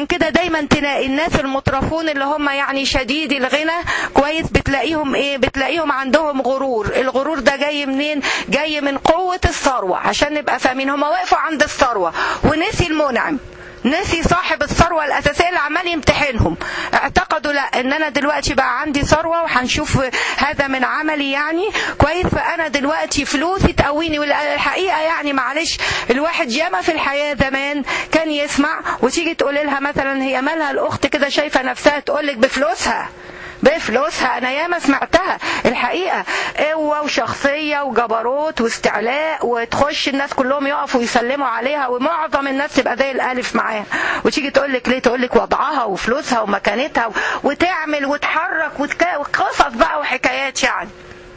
وعشان كده دايما تلاقي الناس المترفون اللي هم يعني شديد الغنى كويس بتلاقيهم ايه؟ بتلاقيهم عندهم غرور. الغرور ده جاي منين؟ جاي من قوة الثروة. عشان نبقى فاهمين، هم وقفوا عند الثروة ونسي المنعم، نسي صاحب الثروة الأساسية اللي عمال يمتحنهم. اعتقدوا لا، ان انا دلوقتي بقى عندي ثروة وهنشوف هذا من عملي يعني كويس، فانا دلوقتي فلوسي تقويني. والحقيقة يعني معلش، الواحد ياما في الحياة زمان كان يسمع وتيجي تقول لها مثلا هي مالها الاخت كده شايفة نفسها، تقولك بفلوسها بفلوسها. انا ياما سمعتها الحقيقه، قوه وشخصيه وجبروت واستعلاء، وتخش الناس كلهم يقفوا يسلموا عليها ومعظم الناس تبقى زي الالف معاها، وتيجي تقول لك ليه؟ تقول لك وضعها وفلوسها ومكانتها وتعمل وتحرك وقصص بقى وحكايات يعني.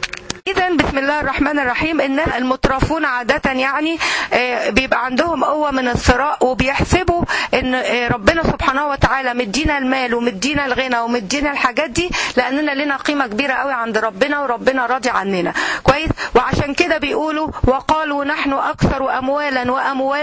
إذا بسم الله الرحمن الرحيم، إن المترفون عادة يعني بيبقى عندهم قوة من الثراء، وبيحسبوا إن ربنا سبحانه وتعالى مدينا المال ومدينا الغنى ومدينا الحاجات دي لأننا لنا قيمة كبيرة قوي عند ربنا وربنا راضي عننا كويس. وعشان كده بيقولوا وقالوا نحن أكثر أموالا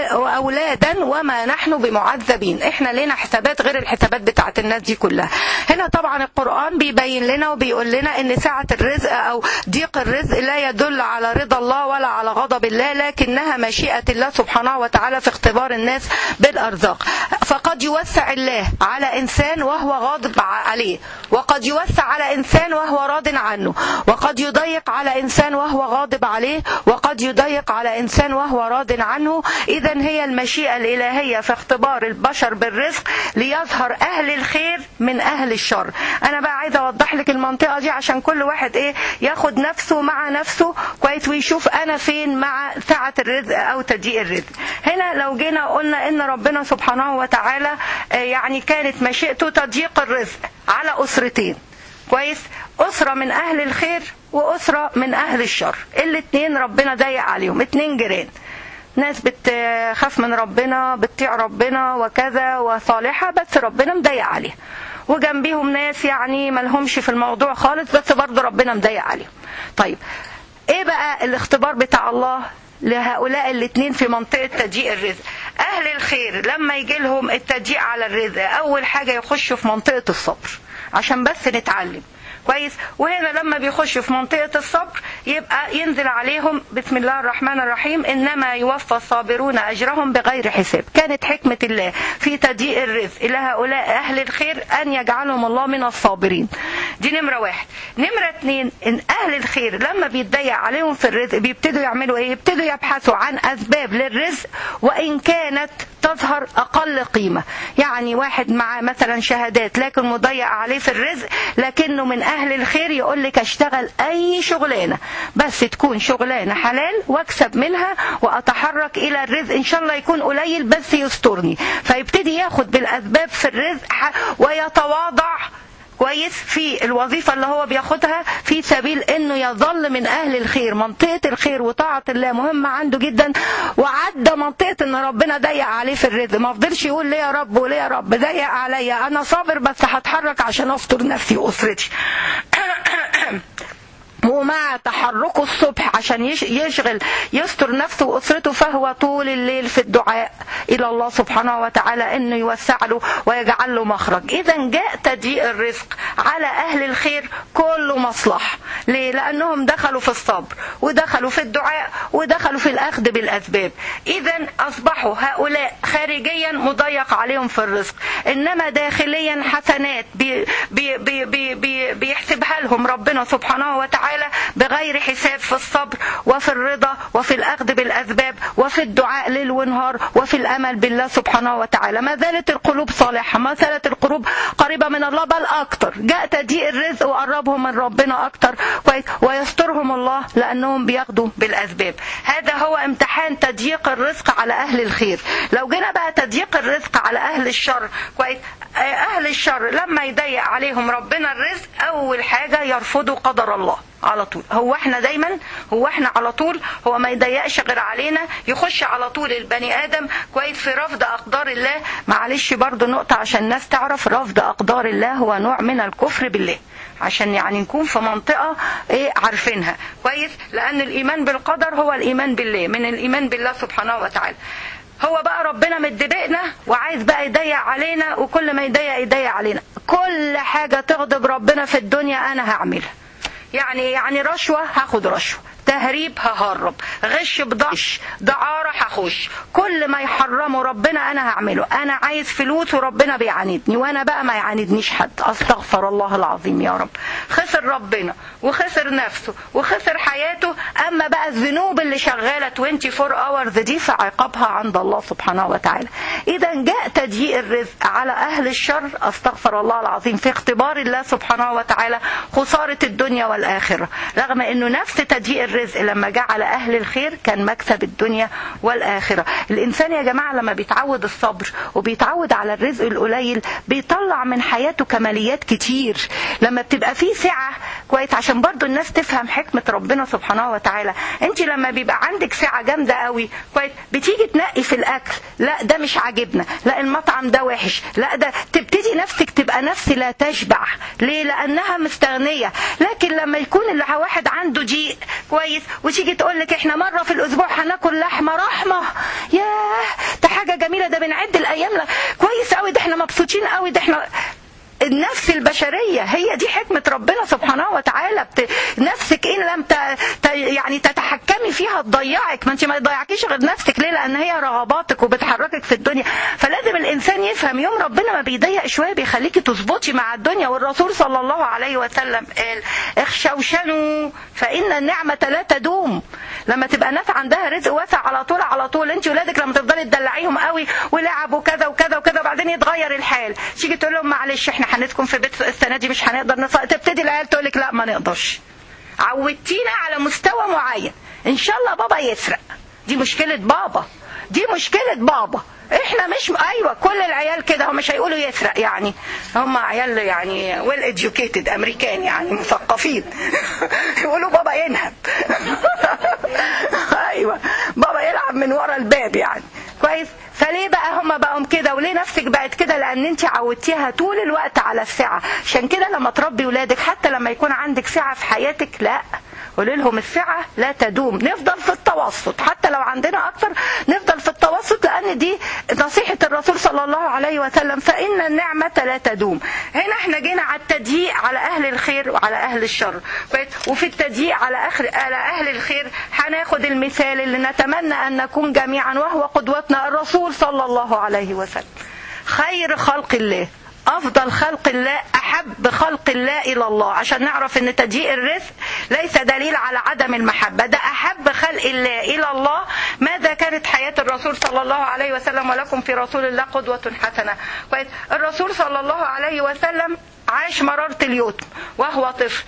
وأولادا وما نحن بمعذبين. إحنا لنا حسابات غير الحسابات بتاعت الناس دي كلها. هنا طبعا القرآن بيبين لنا وبيقول لنا إن سعة الرزق أو ضيق الرزق لا يدل على رضا الله ولا على غضب الله، لكنها مشيئة الله سبحانه وتعالى في اختبار الناس بالأرزاق. فقد يوسع الله على إنسان وهو غاضب عليه، وقد يوسع على إنسان وهو راض عنه، وقد يضيق على إنسان وهو غاضب عليه، وقد يضيق على إنسان وهو راض عنه. إذا هي المشيئة الإلهية في اختبار البشر بالرزق ليظهر أهل الخير من أهل الشر. أنا بقى عايزة أوضح لك المنطقة دي عشان كل واحد ياخد نفسه مع نفسه كويس ويشوف أنا فين مع سعة الرزق أو تضييق الرزق. هنا لو جينا قلنا إن ربنا سبحانه وتعالى يعني كانت مشيئته تضييق الرزق على أسرتين كويس، أسرة من أهل الخير وأسرة من أهل الشر. الاتنين ربنا ضيق عليهم، اتنين جيران، ناس بتخاف من ربنا بتطيع ربنا وكذا وصالحة، بس ربنا مضيق عليها، وجنبيهم ناس يعني ملهمش في الموضوع خالص بس برضو ربنا مضيق عليهم. طيب ايه بقى الاختبار بتاع الله لهؤلاء الاثنين في منطقة تضييق الرزق؟ اهل الخير لما يجي لهم التضييق على الرزق اول حاجة يخشوا في منطقة الصبر عشان بس نتعلم كويس. وهنا لما بيخشوا في منطقة الصبر يبقى ينزل عليهم بسم الله الرحمن الرحيم إنما يوفى الصابرون أجرهم بغير حساب. كانت حكمة الله في تضييق الرزق لهؤلاء أهل الخير أن يجعلهم الله من الصابرين. دي نمرة واحد. نمرة اتنين، إن أهل الخير لما بيتضيق عليهم في الرزق بيبتدوا يعملوا إيه؟ يبتدوا يبحثوا عن أسباب للرزق وإن كانت تظهر أقل قيمة. يعني واحد مع مثلا شهادات لكن مضيق عليه في الرزق، لكنه من أهل الخير يقول لك أشتغل أي شغلانة بس تكون شغلانة حلال واكسب منها وأتحرك إلى الرزق، إن شاء الله يكون قليل بس يسترني. فيبتدي ياخد بالأسباب في الرزق ويتواضع كويس في الوظيفة اللي هو بياخدها في سبيل انه يظل من اهل الخير. منطقة الخير وطاعة الله مهمة عنده جدا، وعدى منطقة ان ربنا ضيق عليه في الرزق. ما فضلش يقول ليه يا رب وليه يا رب ضيق عليا، انا صابر بس هتحرك عشان استر نفسي واسرتي. ومع تحركه الصبح عشان يشغل يستر نفسه وأسرته، فهو طول الليل في الدعاء إلى الله سبحانه وتعالى إنه يوسع له ويجعل له مخرج. إذا جاء تضييق الرزق على أهل الخير كله مصلح. ليه؟ لأنهم دخلوا في الصبر ودخلوا في الدعاء ودخلوا في الأخذ بالأسباب. إذا أصبحوا هؤلاء خارجيا مضيق عليهم في الرزق، إنما داخليا حسنات بيحسبها لهم ربنا سبحانه وتعالى بغير حساب في الصبر وفي الرضا وفي الأخذ بالأسباب وفي الدعاء ليل ونهار وفي الأمل بالله سبحانه وتعالى. ما زالت القلوب صالحة، ما زالت القلوب قريبة من الله، بل أكتر. جاء تضييق الرزق وقربهم من ربنا أكتر كويس، ويسترهم الله لأنهم بياخدوا بالأسباب. هذا هو امتحان تضييق الرزق على أهل الخير. لو جينا بقى تضييق الرزق على أهل الشر كويس، أهل الشر لما يضيق عليهم ربنا الرزق أول حاجة يرفضوا قدر الله على طول. هو احنا دايما احنا على طول هو ما يضيقش غير علينا، يخش على طول البني آدم كويس في رفض أقدار الله. معلش برضو نقطة عشان الناس تعرف، رفض أقدار الله هو نوع من الكفر بالله، عشان يعني نكون في منطقة عارفينها كويس. لأن الإيمان بالقدر هو الإيمان بالله، من الإيمان بالله سبحانه وتعالى. هو بقى ربنا مدبقنا وعايز بقى يضيق علينا، وكل ما يضيق علينا. كل حاجة تغضب ربنا في الدنيا أنا هعملها. يعني رشوة هاخد رشوة، تهريب ههرب، غش بضعش، دعارة هخش، كل ما يحرمه ربنا أنا هعمله. أنا عايز فلوس وربنا بيعاندني، وأنا بقى ما يعاندنيش حد. أستغفر الله العظيم يا رب. خسر ربنا وخسر نفسه وخسر حياته. أما بقى الذنوب اللي شغالة 24 hours دي فعقابها عند الله سبحانه وتعالى. إذا جاء تضييق الرزق على أهل الشر، أستغفر الله العظيم، في اختبار الله سبحانه وتعالى خسارة الدنيا والآخرة، رغم أنه نفس تضييق الرزق لما جاء على أهل الخير كان مكسب الدنيا والآخرة. الإنسان يا جماعة لما بيتعود الصبر وبيتعود على الرزق القليل بيطلع من حياته كماليات كتير. لما بتبقى فيه سعة كويس، عشان برضو الناس تفهم حكمة ربنا سبحانه وتعالى. انت لما بيبقى عندك سعة جامدة قوي كويس، بتيجي تنقي في الأكل، لا ده مش عاجبنا، لا المطعم ده وحش، لا ده، تبتدي نفسك تبقى نفس لا تشبع. ليه؟ لأنها مستغنية. لكن لما يكون واحد عنده ضيق كويس وتيجي تقول لك احنا مرة في الأسبوع هناكل لحمة، رحمة، ياه ده حاجة جميلة، ده بنعد الأيام كويس قوي، ده احنا مبسوطين قوي، ده احنا. النفس البشرية هي دي حكمة ربنا سبحانه وتعالى. نفسك إن لم يعني تتحكمي فيها تضيعك. ما انت ما يضيعكيش غير نفسك. ليه؟ لأن هي رغباتك وبتحركك في الدنيا. فلازم الإنسان يفهم يوم ربنا ما بيضيق شوية بيخليكي تظبطي مع الدنيا. والرسول صلى الله عليه وسلم قال اخشوشنوا فإن النعمة لا تدوم. لما تبقى ناس عندها رزق واسع على طول انت ولادك لما تفضلي تدلعيهم قوي ولعب وكذا وكذا وكذا وبعدين يتغير الحال، تيجي تقول لهم معلش احنا هنسكن في بيت السنة دي مش هنقدر تبتدي العيال تقول لك لا ما نقدرش. عودتينا على مستوى معين، ان شاء الله بابا يسرق، دي مشكلة بابا، دي مشكلة بابا. احنا مش ايوه كل العيال كده، هم مش هيقولوا يسرق، يعني هم عيال يعني ويل educated امريكان يعني مثقفين يقولوا بابا ينهب ايوه بابا يلعب من ورا الباب يعني كويس. فليه بقى هم بقوا كده وليه نفسك بقت كده؟ لان انت عودتيها طول الوقت على السعة. عشان كده لما تربي ولادك حتى لما يكون عندك سعة في حياتك، لا قولي لهم السعة لا تدوم، نفضل في التوسط. حتى لو عندنا اكتر نفضل في التوسط، لان دي نصيحة الرسول صلى الله عليه وسلم، فإن النعمة لا تدوم. هنا احنا جينا على التضييق على أهل الخير وعلى أهل الشر. وفي التضييق على أهل الخير هناخد المثال اللي نتمنى أن نكون جميعا وهو قدوتنا الرسول صلى الله عليه وسلم. خير خلق الله، أفضل خلق الله، أحب خلق الله إلى الله. عشان نعرف أن تضييق الرزق ليس دليل على عدم المحبة، ده أحب خلق الله إلى الله. ماذا كانت حياة الرسول صلى الله عليه وسلم؟ ولكم في رسول الله قدوة حسنة. الرسول صلى الله عليه وسلم عاش مرارة اليتم وهو طفل،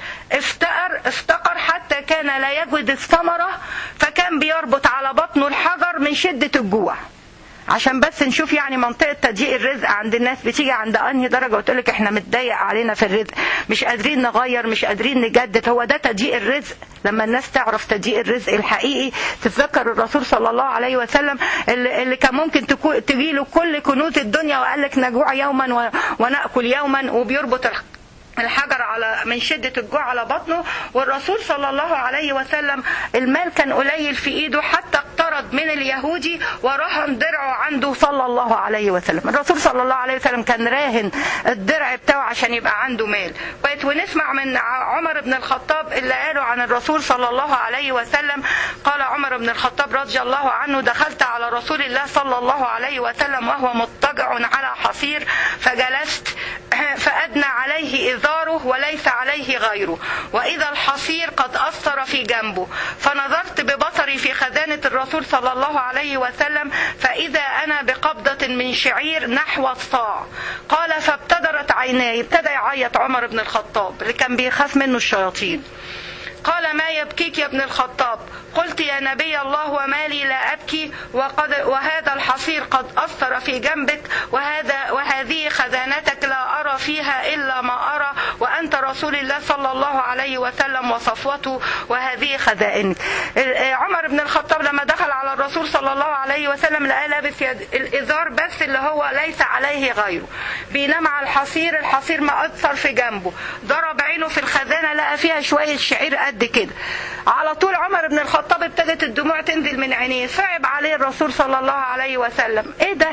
افتقر حتى كان لا يجد الثمرة، فكان بيربط على بطنه الحجر من شدة الجوع. عشان بس نشوف يعني منطقة تضييق الرزق عند الناس بتيجي عند انهي درجة، وتقولك احنا متضيق علينا في الرزق، مش قادرين نغير، مش قادرين نجدد. هو ده تضييق الرزق. لما الناس تعرف تضييق الرزق الحقيقي تتذكر الرسول صلى الله عليه وسلم اللي كان ممكن تجيله كل كنوز الدنيا وقالك نجوع يوما ونأكل يوما، وبيربط الحجر من شدة الجوع على بطنه. والرسول صلى الله عليه وسلم المال كان قليل في ايده، حتى اقترض من اليهودي ورهن درعه عنده صلى الله عليه وسلم. الرسول صلى الله عليه وسلم كان راهن الدرع بتاعه عشان يبقى عنده مال. ونسمع من عمر بن الخطاب اللي قاله عن الرسول صلى الله عليه وسلم. قال عمر بن الخطاب رضي الله عنه: دخلت على رسول الله صلى الله عليه وسلم وهو مضطجع على حصير، فجلست فأدنى عليه إزاره وليس عليه غيره، وإذا الحصير قد أثر في جنبه، فنظرت ببصري في خزانة الرسول صلى الله عليه وسلم فإذا أنا بقبضة من شعير نحو الصاع. قال: فابتدرت عيناي، ابتدى يعيط عمر بن الخطاب اللي كان بيخاف منه الشياطين. قال: ما يبكيك يا ابن الخطاب؟ قلت: يا نبي الله وما لي لا أبكي، وهذا الحصير قد أثر في جنبك، وهذه خزانتك لا أرى فيها إلا ما أرى، وأنت رسول الله صلى الله عليه وسلم وصفوته وهذه خزائنك. عمر بن الخطاب لما دخل على الرسول صلى الله عليه وسلم لقاه لابس الإزار بس اللي هو ليس عليه غيره، بينام على الحصير مأثر في جنبه، ضرب عينه في الخزانة لقى فيها شوية شعير قد كده. على طول عمر بن الخطاب ابتدت الدموع تنزل من عينيه، صعب عليه الرسول صلى الله عليه وسلم. ايه ده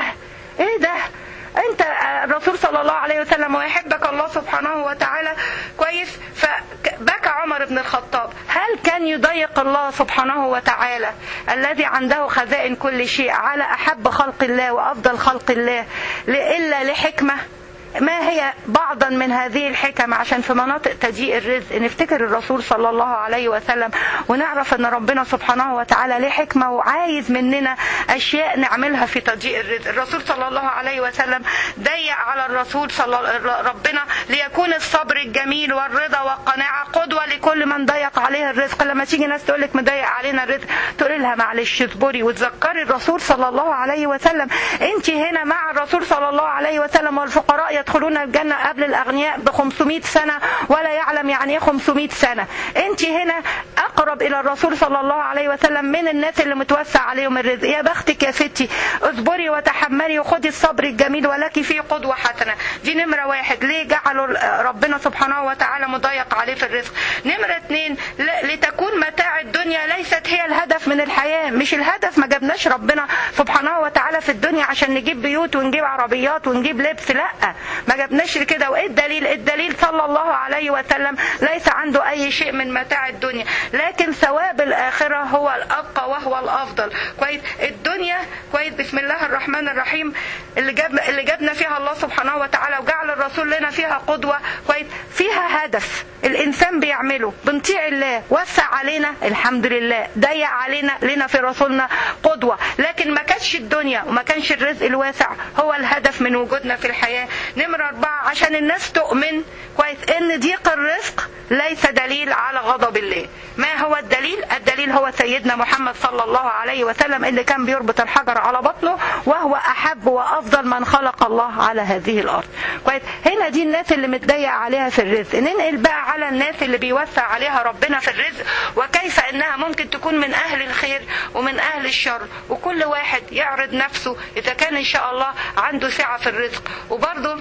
انت الرسول صلى الله عليه وسلم ويحبك الله سبحانه وتعالى كويس. فبكى عمر بن الخطاب. هل كان يضيق الله سبحانه وتعالى الذي عنده خزائن كل شيء على أحب خلق الله وأفضل خلق الله إلا لحكمة؟ ما هي بعضا من هذه الحكم عشان في مناطق تضييق الرزق نفتكر الرسول صلى الله عليه وسلم ونعرف ان ربنا سبحانه وتعالى له حكمة وعايز مننا اشياء نعملها في تضييق الرزق. الرسول صلى الله عليه وسلم ضيق على الرسول ربنا ليكون الصبر الجميل والرضا والقناعة قدوة لكل من ضيق عليه الرزق. لما تيجي ناس تقول لك مضيق علينا الرزق تقول لها معلش اصبري وتذكري الرسول صلى الله عليه وسلم. انت هنا مع الرسول صلى الله عليه وسلم والفقراء يدخلون الجنة قبل الأغنياء ب500 سنة ولا يعلم يعني ايه 500 سنة. انت هنا أقرب إلى الرسول صلى الله عليه وسلم من الناس اللي متوسع عليهم الرزق. يا بختك يا ستي، اصبري وتحملي وخدي الصبر الجميل ولك فيه قدوة حسنة. دي نمرة 1 ليه جعلوا ربنا سبحانه وتعالى مضيق عليه في الرزق. نمرة 2 لتكون متاع الدنيا ليست هي الهدف من الحياة. مش الهدف، ما جبناش ربنا سبحانه وتعالى في الدنيا عشان نجيب بيوت ونجيب عربيات ونجيب لبس، لا ما جبناش كده. وايه الدليل؟ الدليل صلى الله عليه وسلم ليس عنده اي شيء من متاع الدنيا، لكن ثواب الاخره هو الابقى وهو الافضل. كويس. الدنيا كويس بسم الله الرحمن الرحيم اللي جابنا فيها الله سبحانه وتعالى وجعل الرسول لنا فيها قدوه. كويس. فيها هدف الانسان بيعمله، بنطيع الله، وسع علينا الحمد لله، ضيق علينا لنا في رسولنا قدوه. لكن ما كانش الدنيا وما كانش الرزق الواسع هو الهدف من وجودنا في الحياه. نمرة 4 عشان الناس تؤمن كويس ان ضيق الرزق ليس دليل على غضب الله. ما هو الدليل؟ الدليل هو سيدنا محمد صلى الله عليه وسلم اللي كان بيربط الحجر على بطنه وهو احب وافضل من خلق الله على هذه الارض. كويس. هنا دي الناس اللي متضيق عليها في الرزق. ننقل بقى على الناس اللي بيوسع عليها ربنا في الرزق وكيف انها ممكن تكون من اهل الخير ومن اهل الشر، وكل واحد يعرض نفسه اذا كان ان شاء الله عنده سعة في الرزق. وبرضه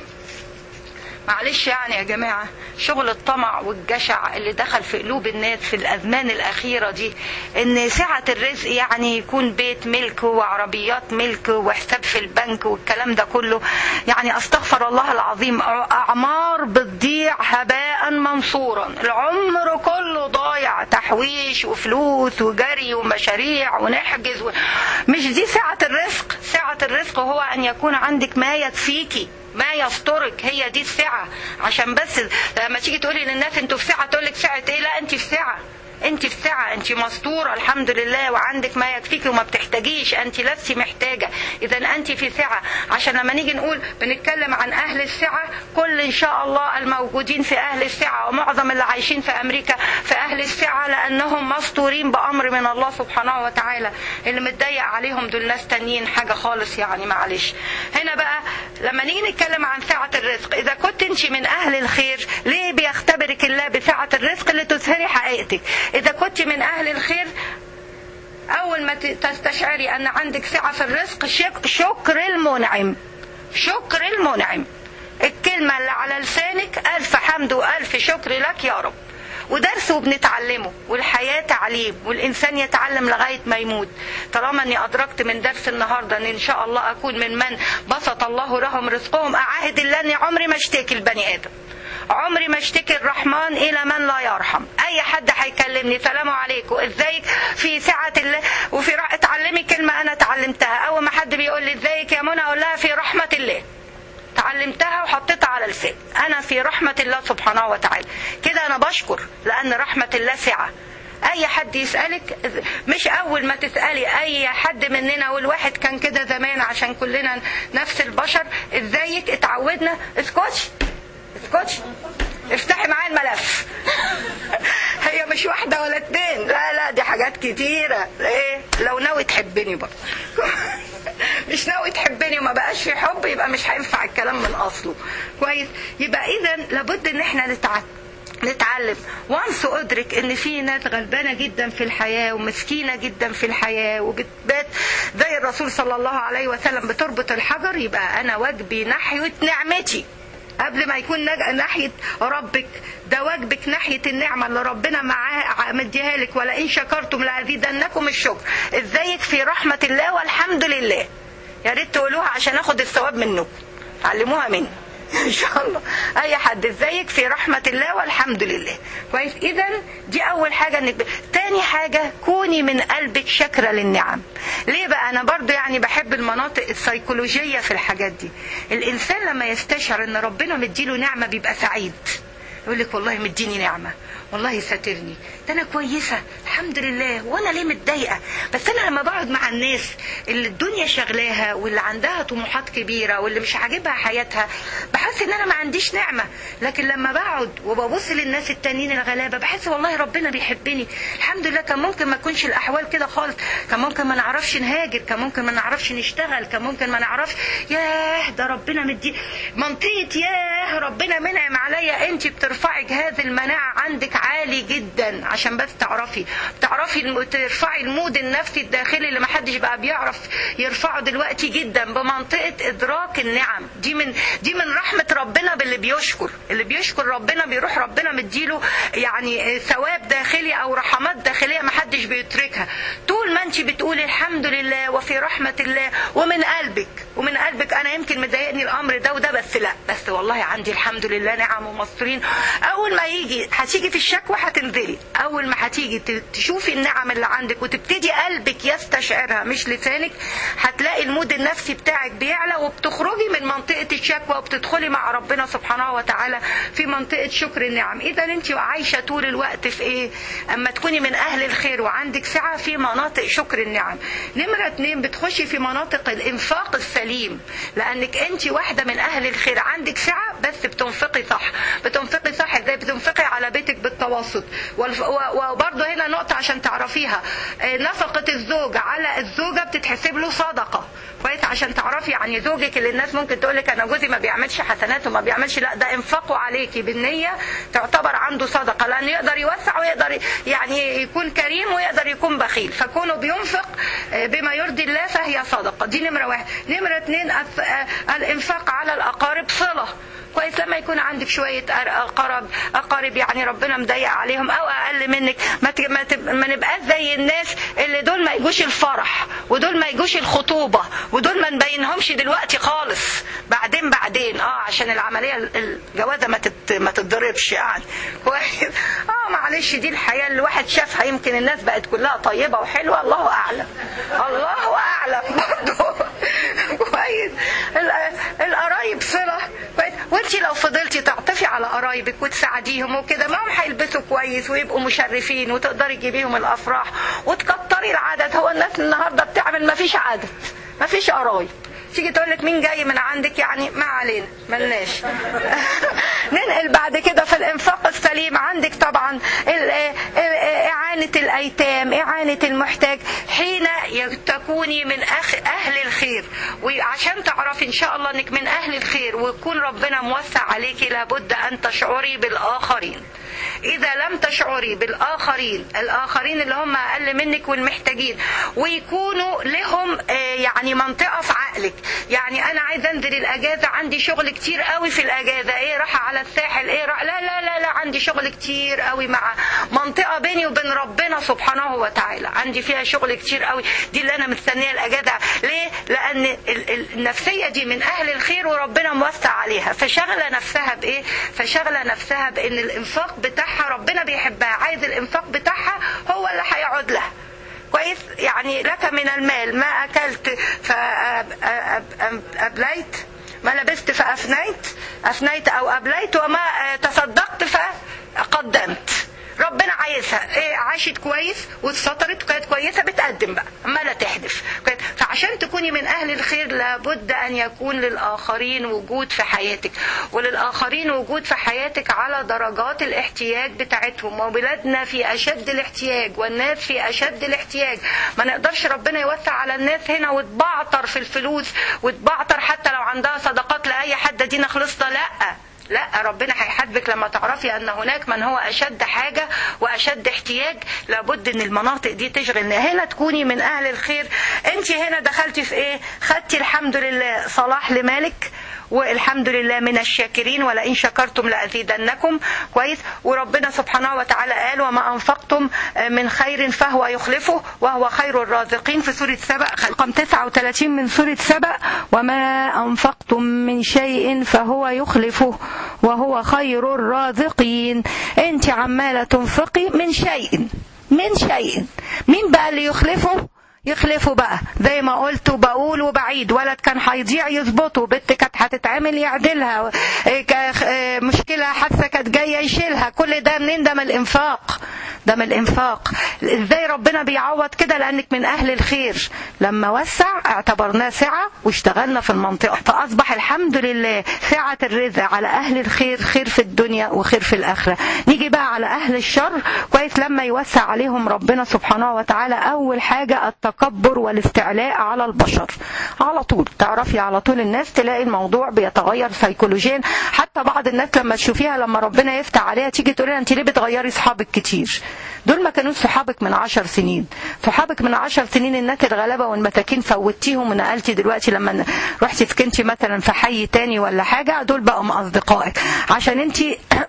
معلش يعني يا جماعة شغل الطمع والجشع اللي دخل في قلوب الناس في الأزمان الأخيرة دي، إن سعة الرزق يعني يكون بيت ملك وعربيات ملك وحساب في البنك والكلام ده كله. يعني أستغفر الله العظيم، أعمار بتضيع هباء منصورا، العمر كله ضايع تحويش وفلوس وجري ومشاريع ونحجز مش دي سعة الرزق. سعة الرزق هو أن يكون عندك ما يكفيكي ما يسترك، هي دي السعة. عشان بس لما تيجي تقولي للناس انتوا في سعة تقولك سعة ايه؟ لا انت في سعة، انت في سعة، انت مستورة الحمد لله وعندك ما يكفيك وما بتحتاجيش، انت لست محتاجة. اذا انت في سعة. عشان لما نيجي نقول بنتكلم عن اهل السعة، كل ان شاء الله الموجودين في اهل السعة ومعظم اللي عايشين في امريكا في اهل السعة لانهم مستورين بامر من الله سبحانه وتعالى. اللي متضيق عليهم دول ناس تانيين حاجة خالص يعني معلش. هنا بقى لما نيجي نتكلم عن سعة الرزق، اذا كنت انت من اهل الخير ليه بيختبرك الله بسعة الرزق لتظهري حقيقتك؟ إذا كنت من أهل الخير أول ما تستشعري أن عندك سعة في الرزق شكر المنعم. شكر المنعم، الكلمة اللي على لسانك ألف حمد وألف شكر لك يا رب. ودرس وبنتعلمه، والحياة تعليم، والإنسان يتعلم لغاية ما يموت. طالما أني أدركت من درس النهاردة أن إن شاء الله أكون من بسط الله لهم رزقهم، أعاهد الله أني عمري ما اشتكي البني آدم، عمري ما اشتكي الرحمن الى من لا يرحم. اي حد هيكلمني سلام عليكم ازيك في سعة الله وفي اتعلمي كلمة انا اتعلمتها. اول ما حد بيقول لي ازيك يا منى اقول لها في رحمة الله، تعلمتها وحطيتها على لساني، انا في رحمة الله سبحانه وتعالى. كده انا بشكر لان رحمة الله سعة. اي حد يسألك، مش اول ما تسألي اي حد مننا، والواحد كان كده زمان عشان كلنا نفس البشر، ازيك اتعودنا اسكتش افتحي معايا الملف. هي مش واحدة ولا اتنين، لا دي حاجات كتيرة. ايه لو ناوي تحبني بقى مش ناوي تحبني وما بقاش في حب يبقى مش هينفع الكلام من اصله. كويس. يبقى اذا لابد ان احنا نتعلم وانس ادرك ان في ناس غلبانه جدا في الحياه ومسكينه جدا في الحياه وبتبات زي الرسول صلى الله عليه وسلم بتربط الحجر، يبقى انا واجبي ناحيه نعمتي قبل ما يكون ناحيه ربك، ده واجبك ناحيه النعمه اللي ربنا معاه مديها لك، ولئن شكرتم لازيدنكم الشكر. ازيك في رحمه الله والحمد لله، يا ريت تقولوها عشان اخد الثواب منكم، تعلموها مني ان شاء الله. اي حد ازيك في رحمه الله والحمد لله. كويس. اذا دي اول حاجه انك تاني حاجه كوني من قلبك شاكره للنعم. ليه بقى؟ انا برضو يعني بحب المناطق السيكولوجيه في الحاجات دي. الانسان لما يستشعر ان ربنا مديله نعمه بيبقى سعيد، يقول لك والله مديني نعمه، والله ساترني، ده انا كويسه الحمد لله، وانا ليه متضايقه؟ بس انا لما بقعد مع الناس اللي الدنيا شغلاها واللي عندها طموحات كبيره واللي مش عاجبها حياتها، بحس ان انا ما عنديش نعمه. لكن لما بقعد وببص للناس التانيين الغلابه بحس والله ربنا بيحبني الحمد لله. كان ممكن ما تكونش الاحوال كده خالص، كان ممكن ما نعرفش نهاجر، كان ممكن ما نعرفش نشتغل، كان ممكن ما نعرفش، ياه ده ربنا مدي منطقه، ياه ربنا منعم عليا. انت بترفعي جهاز المناعه عندك عالي جدا عشان بس تعرفي ترفعي المود النفسي الداخلي اللي محدش بقى بيعرف يرفعه دلوقتي جدا بمنطقة ادراك النعم. دي من رحمة ربنا باللي بيشكر. اللي بيشكر ربنا بيروح ربنا مديله يعني ثواب داخلي او رحمات داخلية محدش بيتركها. طول ما انت بتقولي الحمد لله وفي رحمة الله ومن قلبك انا يمكن مضايقني الامر ده وده، بس لا، بس والله عندي الحمد لله نعم ومصرين. اول ما هتيجي في الشكوى هتنزلي، اول ما هتيجي تشوفي النعم اللي عندك وتبتدي قلبك يستشعرها مش لسانك، هتلاقي المود النفسي بتاعك بيعلى وبتخرجي من منطقة الشكوى وبتدخلي مع ربنا سبحانه وتعالى في منطقة شكر النعم. اذا انت عايشة طول الوقت في ايه؟ اما تكوني من اهل الخير وعندك سعة في مناطق شكر النعم. نمرة 2 بتخشي في مناطق الانفاق السليم، لانك انت واحدة من اهل الخير عندك سعة بس بتنفقي صح. بتنفقي صح ازاي؟ بتنفقي على بيتك بالتوسط. وبرضه هنا نقطة عشان تعرفيها، نفقة الزوج على الزوجة بتتحسب له صدقة. كويس؟ عشان تعرفي يعني زوجك اللي الناس ممكن تقولك انا جوزي ما بيعملش حسنات وما بيعملش، لا، ده انفاقه عليكي بالنية تعتبر عنده صدقة، لان يقدر يوسع ويقدر يعني يكون كريم ويقدر يكون بخيل، فكونه بينفق بما يرضي الله فهي صدقة. دي نمرة 1. نمرة 2 الانفاق على الاقارب صلة. كويس؟ لما يكون عندك شوية أقارب يعني ربنا مضيق عليهم أو أقل منك، ما نبقاش زي الناس اللي دول ما يجوش الفرح ودول ما يجوش الخطوبة ودول ما نبينهمش دلوقتي خالص، بعدين عشان العملية الجوازة ما تتضربش يعني. كويس؟ معلش دي الحياة اللي الواحد شافها، يمكن الناس بقت كلها طيبة وحلوة، الله أعلم برضه. كويس؟ القرايب صلة. وانت لو فضلتي تعطفي على قرايبك وتساعديهم وكده، ما هم هيلبسوا كويس ويبقوا مشرفين وتقدري تجيبيهم الافراح وتكتري العدد. هو الناس النهارده بتعمل ما فيش عدد، ما فيش قرايب، تيجي تقول لك مين جاي من عندك يعني ما علينا ملناش. ننقل بعد كده في الانفاق السليم. عندك طبعا إعانة الأيتام، إعانة المحتاج، حين تكوني من أهل الخير. وعشان تعرفي إن شاء الله أنك من أهل الخير ويكون ربنا موسع عليك، لابد أن تشعري بالآخرين. إذا لم تشعري بالآخرين، الآخرين اللي هم أقل منك والمحتاجين، ويكونوا لهم يعني منطقة في عقلك، يعني أنا عايز أنزل الأجازة، عندي شغل كتير قوي في الأجازة، إيه راح على الساحل، إيه راح لا لا لا لا، عندي شغل كتير قوي مع منطقة بيني وبين ربنا سبحانه وتعالى، عندي فيها شغل كتير قوي، دي اللي أنا مستنية الأجازة. ليه؟ لأن النفسية دي من أهل الخير وربنا موسع عليها، فشغلة نفسها بإيه؟ فشغلة نفسها بأن الإنفاق بتاعها ربنا بيحبها، عايز الإنفاق بتاعها هو اللي هيعود لها. كويس؟ يعني لك من المال ما أكلت فأبليت، ما لبست فأفنيت أو أبليت، وما تصدقت فقدمت. ربنا عايزها ايه؟ عاشت كويس واتسطرت وكانت كويسه، بتقدم بقى اما لا تحدف. فعشان تكوني من اهل الخير لابد ان يكون للاخرين وجود في حياتك، وللاخرين وجود في حياتك على درجات الاحتياج بتاعتهم. وبلادنا في اشد الاحتياج والناس في اشد الاحتياج، ما نقدرش ربنا يوسع على الناس هنا وتبعتر في الفلوس وتبعتر حتى لو عندها صدقات لاي حد دينا خلصنا، لا لا، ربنا هيحاسبك لما تعرفي ان هناك من هو اشد حاجة واشد احتياج. لابد ان المناطق دي تشغل، هنا تكوني من اهل الخير. انت هنا دخلتي في ايه؟ خدتي الحمد لله صلاح لمالك، والحمد لله من الشاكرين، ولئن شكرتم لأزيدنكم. كويس. وربنا سبحانه وتعالى قال وما أنفقتم من خير فهو يخلفه وهو خير الرازقين في سورة سبأ رقم 39 من سورة سبأ. وما أنفقتم من شيء فهو يخلفه وهو خير الرازقين. انت عمالة تنفقي من شيء، من شيء. مين بقى اللي يخلفه بقى؟ زي ما قلت وبقول وبعيد، ولد كان هيضيع يظبطه، بنت كانت هتتعمل يعدلها، مشكلة حادثة كانت جاية يشيلها. كل ده منين؟ ده من الإنفاق، ده من الإنفاق. ازاي ربنا بيعوض كده؟ لأنك من أهل الخير. لما وسع اعتبرناه سعة واشتغلنا في المنطقة، فأصبح الحمد لله سعة الرزق على أهل الخير، خير في الدنيا وخير في الآخرة. نيجي بقى على أهل الشر. كويس. لما يوسع عليهم ربنا سبحانه وتعالى، أول حاجة التكبر والاستعلاء على البشر. على طول تعرفي، على طول الناس تلاقي الموضوع بيتغير سيكولوجيا. حتى بعض الناس لما تشوفيها لما ربنا يفتح عليها تيجي تقول لها انت ليه بتغيري صحابك كتير؟ دول ما كانوش صحابك من 10 سنين. صحابك من 10 سنين الناس الغلابة والمساكين فوتيهم ونقلتي دلوقتي لما رحتي سكنتي مثلا في حي تاني ولا حاجة، دول بقوا من أصدقائك عشان انت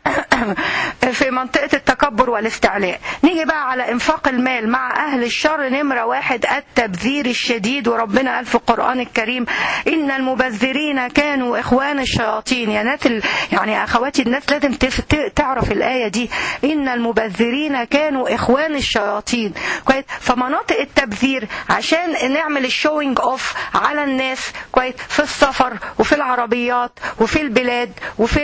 في منطقة التكبر والاستعلاء. نيجي بقى على انفاق المال مع اهل الشر. نمرة 1 التبذير الشديد. وربنا قال في القرآن الكريم ان المبذرين كانوا اخوان الشياطين. يا ناس يعني اخواتي الناس لازم تعرف الآية دي، ان المبذرين كانوا اخوان الشياطين. كويس. فمناطق التبذير عشان نعمل الشوينج اوف على الناس. كويس. في السفر وفي العربيات وفي البلاد وفي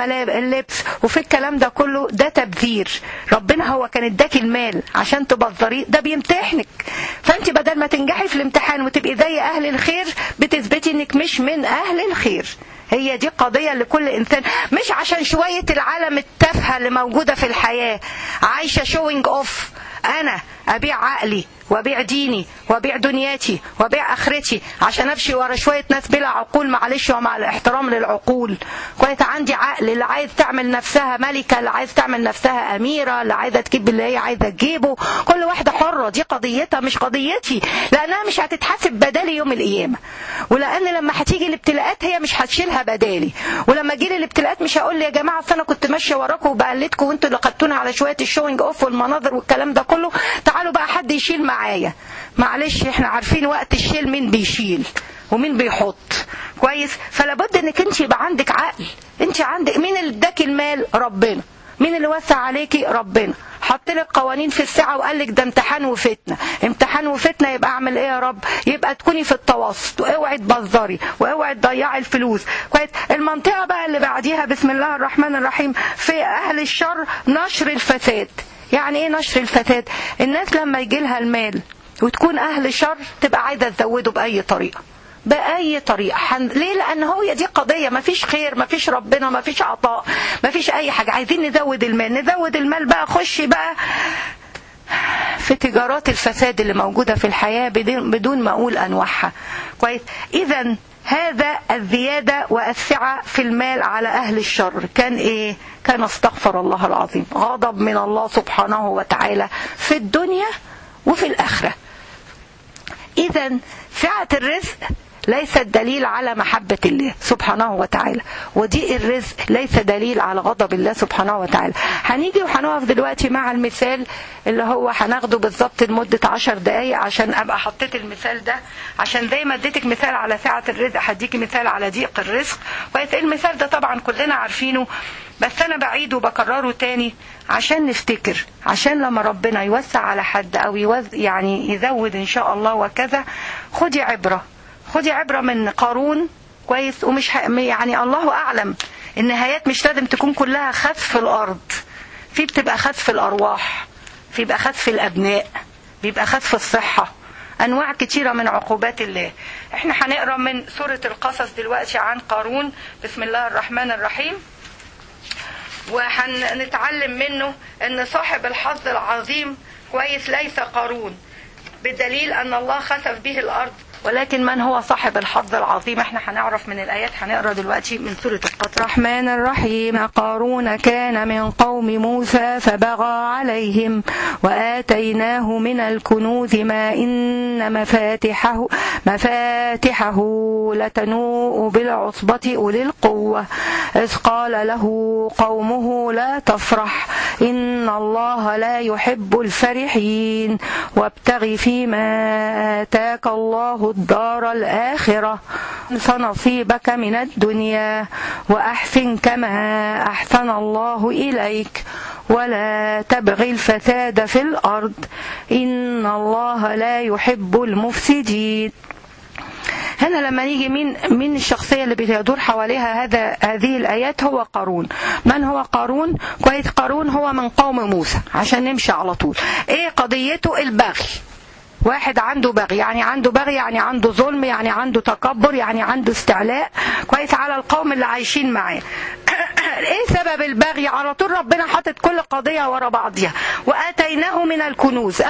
اللبس وفي الكلام ده كله، ده تبذير. ربنا هو كان اداك المال عشان تبذريه، ده بيمتحنك. فانت بدل ما تنجحي في الامتحان وتبقي زي اهل الخير، بتثبتي انك مش من اهل الخير. هي دي قضية لكل إنسان، مش عشان شوية العالم التافهة اللي موجودة في الحياة عايشة شوينج اوف. أنا أبيع عقلي وأبيع ديني وأبيع دنياتي وأبيع آخرتي عشان أمشي ورا شوية ناس بلا عقول، معلش ومع الاحترام للعقول. كويس. عندي عقل، اللي عايز تعمل نفسها ملكة، اللي عايز تعمل نفسها أميرة، اللي عايزة تجيب اللي هي عايزة تجيبه. كل واحدة حرة، دي قضيتها مش قضيتي، لأنها مش هتتحاسب بدالي يوم القيامة. ولأن لما هتيجي الابتلاءات هي مش هتشيلها بدالي. ولما جيلي الابتلاءات مش هقول لي يا جماعة أصل أنا كنت ماشية وراكم وبقلدكم وانتوا اللي خدتونا على شوية الشوينج اوف والمناظر والكلام ده كله، تعالوا بقى حد يشيل معايا. معلش احنا عارفين وقت الشيل مين بيشيل ومين بيحط. كويس. فلابد انك انت يبقى عندك عقل. انت عندك مين اللي اداك المال؟ ربنا. مين اللي وسع عليكي؟ ربنا. حط لك قوانين في الساعة وقال لك ده امتحان وفتنة. امتحان وفتنة يبقى اعمل ايه يا رب؟ يبقى تكوني في التوسط، واوعي تبذري واوعي تضيعي الفلوس. كويس. المنطقة بقى اللي بعديها بسم الله الرحمن الرحيم في اهل الشر، نشر الفساد. يعني ايه نشر الفساد؟ الناس لما يجي لها المال وتكون اهل شر تبقى عايزة تزوده بأي طريقة، بأي طريقة. ليه؟ لأن هو دي قضية، مفيش خير، مفيش ربنا، مفيش عطاء، مفيش أي حاجة. عايزين نزود المال، نزود المال بقى. خشي بقى في تجارات الفساد اللي موجودة في الحياة بدون ما أقول أنواعها. كويس. إذن هذا الزيادة والسعة في المال على أهل الشر كان إيه؟ كان استغفر الله العظيم غضب من الله سبحانه وتعالى في الدنيا وفي الآخرة. إذن سعة الرزق ليس دليل على محبة الله سبحانه وتعالى، ودي الرزق ليس دليل على غضب الله سبحانه وتعالى. هنيجي وهنقف دلوقتي مع المثال اللي هو هناخده بالظبط لمدة 10 دقايق عشان أبقى حطيت المثال ده، عشان زي ما اديتك مثال على سعة الرزق هديكي مثال على ضيق الرزق. المثال ده طبعا كلنا عارفينه، بس أنا بعيده وبكرره تاني عشان نفتكر، عشان لما ربنا يوسع على حد أو يعني يزود إن شاء الله وكذا، خدي عبرة، خدي عبرة من قارون. كويس. ومش يعني الله أعلم النهايات مش لازم تكون كلها خسف الأرض، في بتبقى خسف الأرواح، في بيبقى خسف الأبناء، بيبقى خسف الصحة، أنواع كتيرة من عقوبات الله. احنا هنقرأ من سورة القصص دلوقتي عن قارون بسم الله الرحمن الرحيم، وهنتعلم منه ان صاحب الحظ العظيم كويس ليس قارون، بدليل ان الله خسف به الارض ولكن من هو صاحب الحظ العظيم؟ احنا هنعرف من الآيات، هنقرأ دلوقتي من سورة القطر. الرحمن الرحيم. قارون كان من قوم موسى فبغى عليهم وآتيناه من الكنوز ما إن مفاتحه لتنوء بالعصبة أولي القوة إذ قال له قومه لا تفرح إن الله لا يحب الفرحين وابتغ فيما آتاك الله الدار الآخرة فنصيبك من الدنيا وأحسن كما أحسن الله إليك ولا تبغي الفساد في الأرض إن الله لا يحب المفسدين. هنا لما نيجي من الشخصية اللي بيدور حواليها هذه الآيات هو قارون. من هو قارون؟ كويس، قارون هو من قوم موسى عشان نمشي على طول. ايه قضيته؟ البغي. واحد عنده بغي، يعني عنده بغي، يعني عنده ظلم، يعني عنده تكبر، يعني عنده استعلاء كويس على القوم اللي عايشين معاه. ايه سبب البغي؟ على طول ربنا حاطط كل قضية ورا بعضها. وآتيناه من الكنوز،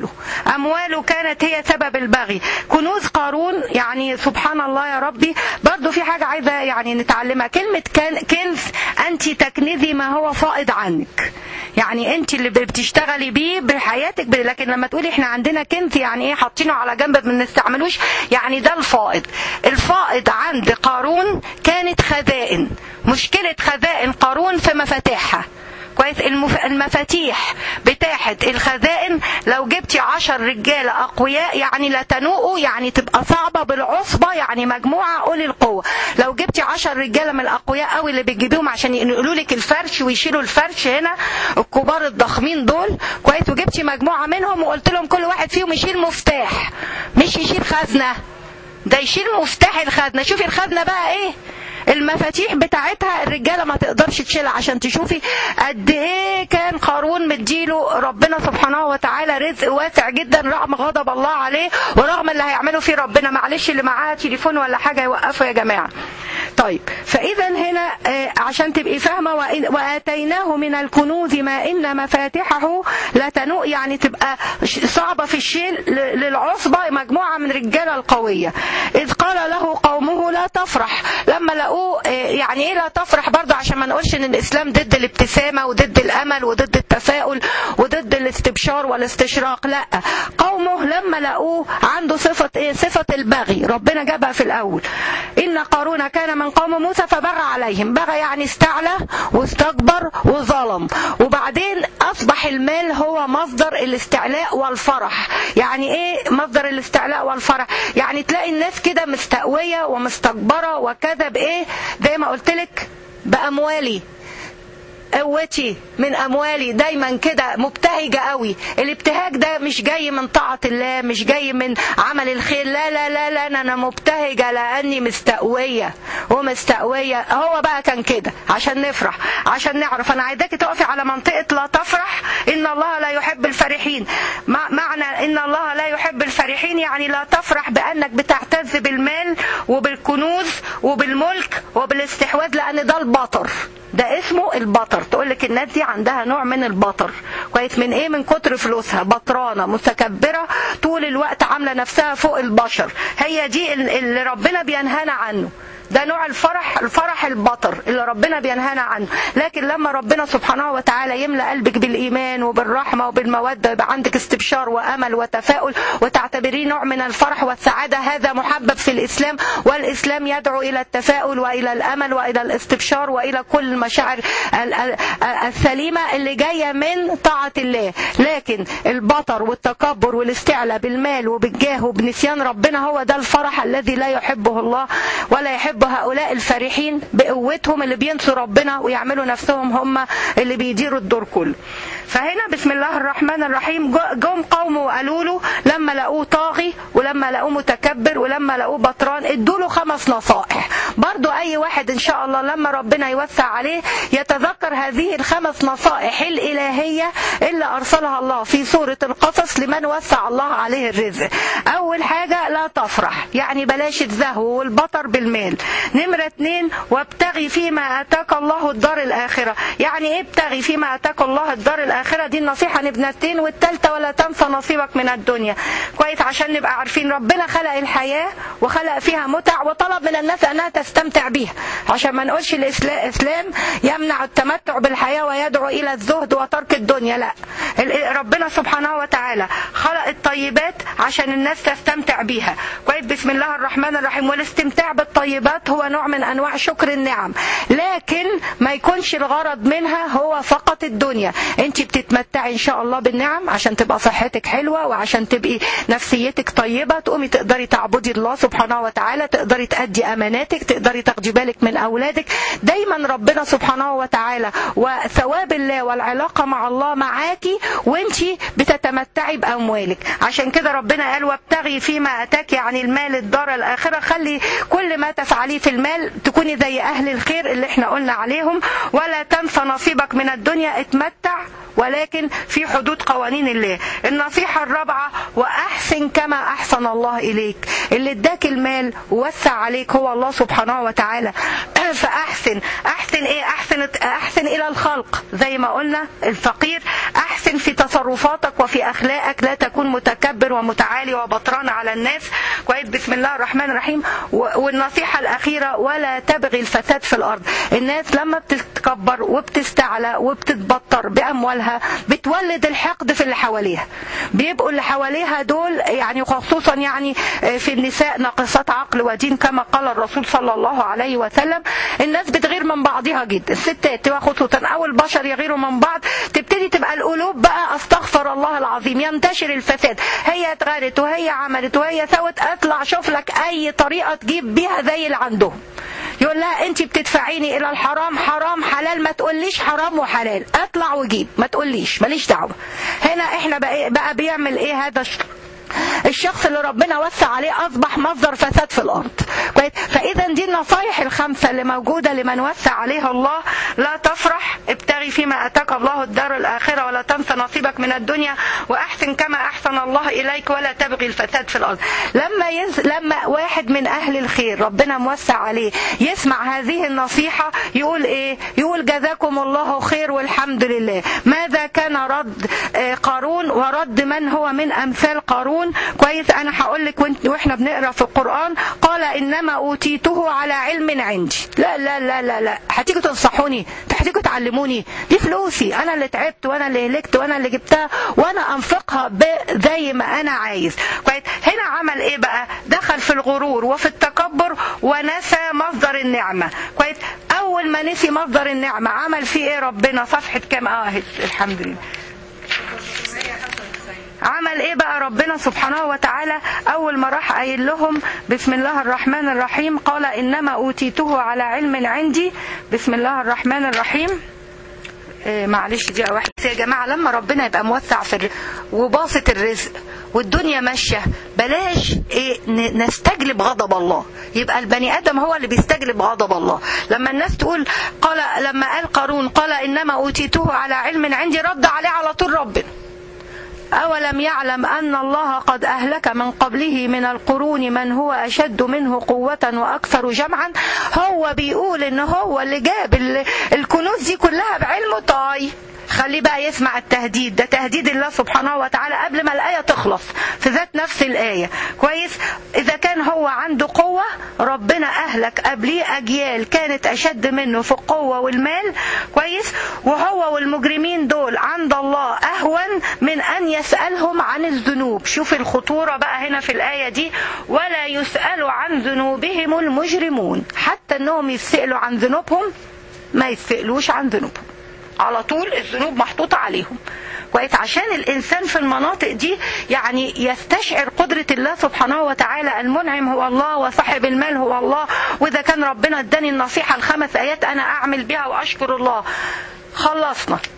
أمواله كانت هي سبب البغي. كنوز قارون، يعني سبحان الله يا ربي. برضو في حاجة عايزة يعني نتعلمها، كلمة كنز، أنت تكنزي ما هو فائض عنك، يعني أنت اللي بتشتغلي بيه بحياتك، لكن لما تقولي احنا عندنا كنز يعني ايه؟ حاطينه على جنب ما بنستعملوش، يعني ده الفائض. الفائض عند قارون كانت خزائن. مشكلة خزائن قارون في مفاتيحها كويس. المفاتيح بتاعت الخزائن لو جبتي 10 رجاله اقوياء يعني لا تنوءوا، يعني تبقى صعبه بالعصبه، يعني مجموعه اولي القوه. لو جبتي 10 رجاله من الاقوياء قوي اللي بتجيبيهم عشان ينقلوا لك الفرش ويشيلوا الفرش هنا، الكبار الضخمين دول كويس، وجبتي مجموعه منهم وقلت لهم كل واحد فيهم يشيل مفتاح، مش يشيل خزنه، ده يشيل مفتاح الخزنه. شوفي الخزنه بقى ايه؟ المفاتيح بتاعتها الرجاله ما تقدرش تشيلها، عشان تشوفي قد ايه كان قارون مديله ربنا سبحانه وتعالى رزق واسع جدا رغم غضب الله عليه ورغم اللي هيعمله فيه ربنا. معلش اللي معاها تليفون ولا حاجه يوقفوا يا جماعه. طيب، فاذا هنا عشان تبقي فاهمه، واتيناه من الكنوز ما ان مفاتحه لا تنوء، يعني تبقى صعبه في الشيل للعصبه، مجموعه من رجاله القويه. اذ قال له قومه لا تفرح، لما لقوه يعني ايه لا تفرح؟ برضه عشان ما نقولش ان الاسلام ضد الابتسامه وضد الامل وضد التفاؤل وضد الاستبشار والاستشراق، لا. قومه لما لقوه عنده صفه ايه؟ صفه البغي، ربنا جابها في الاول. ان قارون كان من قوم موسى فبغى عليهم. بغى يعني استعلى واستكبر وظلم، وبعدين اصبح المال هو مصدر الاستعلاء والفرح. يعني ايه مصدر الاستعلاء والفرح؟ يعني تلاقي الناس كده مستقويه ومستكبره وكذا بايه؟ زي ما قلت لك، باموالي، قوتي من اموالي، دايما كده مبتهجه قوي. الابتهاج ده مش جاي من طاعه الله، مش جاي من عمل الخير، لا لا لا لا، انا مبتهجه لاني مستقويه ومستقويه. هو بقى كان كده عشان نفرح، عشان نعرف. انا عايزاكي تقفي على منطقه لا تفرح ان الله لا يحب الفرحين. معنى ان الله لا يحب الفرحين يعني لا تفرح بانك بتعتز بالمال وبالكنوز وبالملك وبالاستحواذ، لان ده البطر، ده اسمه البطر. تقول لك الناس دي عندها نوع من البطر كويس. من ايه؟ من كتر فلوسها، بطرانه متكبره طول الوقت، عامله نفسها فوق البشر. هي دي اللي ربنا بينهانا عنه، ده نوع الفرح البطر اللي ربنا بينهانا عنه. لكن لما ربنا سبحانه وتعالى يملأ قلبك بالإيمان وبالرحمة وبالمودة، يبقى عندك استبشار وأمل وتفاؤل وتعتبريه نوع من الفرح والسعادة، هذا محبب في الإسلام. والإسلام يدعو إلى التفاؤل وإلى الأمل وإلى الاستبشار وإلى كل المشاعر السليمة اللي جاية من طاعة الله. لكن البطر والتكبر والاستعلاء بالمال وبالجاه وبنسيان ربنا، هو ده الفرح الذي لا يحبه الله ولا يحب هؤلاء الفرحين بقوتهم اللي بينسوا ربنا ويعملوا نفسهم هم اللي بيديروا الدور كله. فهنا بسم الله الرحمن الرحيم جم قومه وقالوا له لما لقوه طاغي ولما لقوه متكبر ولما لقوه بطران، ادوا له 5 نصائح. برضو اي واحد ان شاء الله لما ربنا يوسع عليه يتذكر هذه ال5 نصائح الالهية اللي ارسلها الله في سورة القصص لمن وسع الله عليه الرزق. اول حاجة لا تفرح، يعني بلاش الزهو والبطر بالمال. نمرة 2 وابتغي فيما اتاك الله الدار الاخرة. يعني ايه ابتغي فيما اتاك الله الدار الاخرة؟ دي النصيحة نبنتين، والثالثة ولا تنسى نصيبك من الدنيا. كويس، عشان نبقى عارفين ربنا خلق الحياة وخلق فيها متع وطلب من الناس انها تستمتع بيها، عشان ما نقولش الاسلام يمنع التمتع بالحياة ويدعو الى الزهد وترك الدنيا. لا، ربنا سبحانه وتعالى خلق الطيبات عشان الناس تستمتع بيها. كويس، بسم الله الرحمن الرحيم. والاستمتاع بالطيبات هو نوع من انواع شكر النعم، لكن ما يكونش الغرض منها هو فقط الدنيا. انت بتتمتعي ان شاء الله بالنعم عشان تبقى صحتك حلوة وعشان تبقي نفسيتك طيبة، تقومي تقدري تعبدي الله سبحانه وتعالى، تقدري تأدي اماناتك، تقدري تاخدي بالك من اولادك. دايما ربنا سبحانه وتعالى وثواب الله والعلاقة مع الله معاكي وانتي بتتمتعي باموالك. عشان كده ربنا قال وابتغي فيما اتاك، يعني المال الدار الاخرة. خلي كل ما تفعليه في المال تكوني زي اهل الخير اللي احنا قلنا عليهم. ولا تنسى نصيبك من الدنيا، اتمتع ولكن في حدود قوانين الله. النصيحة الرابعة واحسن كما احسن الله اليك. اللي اداك المال ووسع عليك هو الله سبحانه وتعالى، فاحسن. احسن ايه؟ احسن الى الخلق زي ما قلنا الفقير. احسن في تصرفاتك وفي اخلاقك، لا تكون متكبر ومتعالي وبطران على الناس. كويس، بسم الله الرحمن الرحيم. والنصيحة الاخيرة ولا تبغي الفساد في الارض. الناس لما بتتكبر وبتستعلى وبتتبطر باموالها بتولد الحقد في اللي حواليها. بيبقوا اللي حواليها دول يعني خصوصا يعني في النساء ناقصات عقل ودين كما قال الرسول صلى الله عليه وسلم. الناس بتغير من بعضها جدا، الستات تبقى خصوصا او البشر يغيروا من بعض، تبتدي تبقى القلوب بقى استغفر الله العظيم ينتشر الفساد. هي اتغيرت وهي عملت وهي سوت، اطلع شوف لك اي طريقة تجيب بيها زي اللي عندهم. يقول لها انت بتدفعيني الى الحرام، حرام حلال، ما تقوليش حرام وحلال، اطلع وجيب، ما تقوليش، ماليش دعوه. هنا احنا بقى بيعمل ايه هذا الشخص اللي ربنا وسع عليه؟ اصبح مصدر فساد في الارض. فاذا دي النصايح ال5 اللي موجوده لمن وسع عليها الله. لا تفرح، ابتغي فيما اتاك الله الدار الاخره، ولا تنسى نصيبك من الدنيا، واحسن كما احسن الله اليك، ولا تبغي الفساد في الارض. لما واحد من اهل الخير ربنا موسع عليه يسمع هذه النصيحه يقول ايه؟ يقول جزاكم الله خير والحمد لله. ماذا كان رد قارون ورد من هو من امثال قارون؟ كويس، انا هقول لك واحنا بنقرا في القران قال انما اوتيته على علم عندي. لا لا لا لا لا، هتيجوا تنصحوني، هتيجوا تعلموني، دي فلوسي انا اللي تعبت وانا اللي هلكت وانا اللي جبتها وانا انفقها زي ما انا عايز. كويس، هنا عمل ايه بقى؟ دخل في الغرور وفي التكبر ونسى مصدر النعمه. كويس، اول ما نسي مصدر النعمه عمل فيه ايه ربنا؟ صفحه كام؟ الحمد لله. عمل ايه بقى ربنا سبحانه وتعالى؟ اول ما راح قايل لهم بسم الله الرحمن الرحيم قال انما اوتيته على علم عندي. بسم الله الرحمن الرحيم. معلش دقيقة واحدة يا جماعة. لما ربنا يبقى موسع في وباسط الرزق والدنيا ماشية، بلاش نستجلب غضب الله. يبقى البني آدم هو اللي بيستجلب غضب الله. لما الناس تقول لما قال قارون قال إنما أوتيته على علم عندي، رد عليه على طول ربنا أولم يعلم أن الله قد أهلك من قبله من القرون من هو أشد منه قوة وأكثر جمعا. هو بيقول إن هو اللي جاب الكنوز دي كلها بعلمه. طيب خليه بقى يسمع التهديد ده، تهديد الله سبحانه وتعالى قبل ما الآية تخلص في ذات نفس الآية. كويس، إذا كان هو عنده قوة ربنا أهلك قبليه أجيال كانت أشد منه في القوة والمال. كويس، وهو والمجرمين دول عند الله أهون من أن يسألهم عن الذنوب. شوف الخطورة بقى هنا في الآية دي، ولا يسأل عن ذنوبهم المجرمون. حتى أنهم يسألوا عن ذنوبهم ما يسألوش عن ذنوبهم، على طول الذنوب محطوطة عليهم. كويس، عشان الإنسان في المناطق دي يعني يستشعر قدرة الله سبحانه وتعالى. المنعم هو الله وصاحب المال هو الله. وإذا كان ربنا اداني النصيحة ال5 آيات أنا أعمل بها وأشكر الله. خلصنا.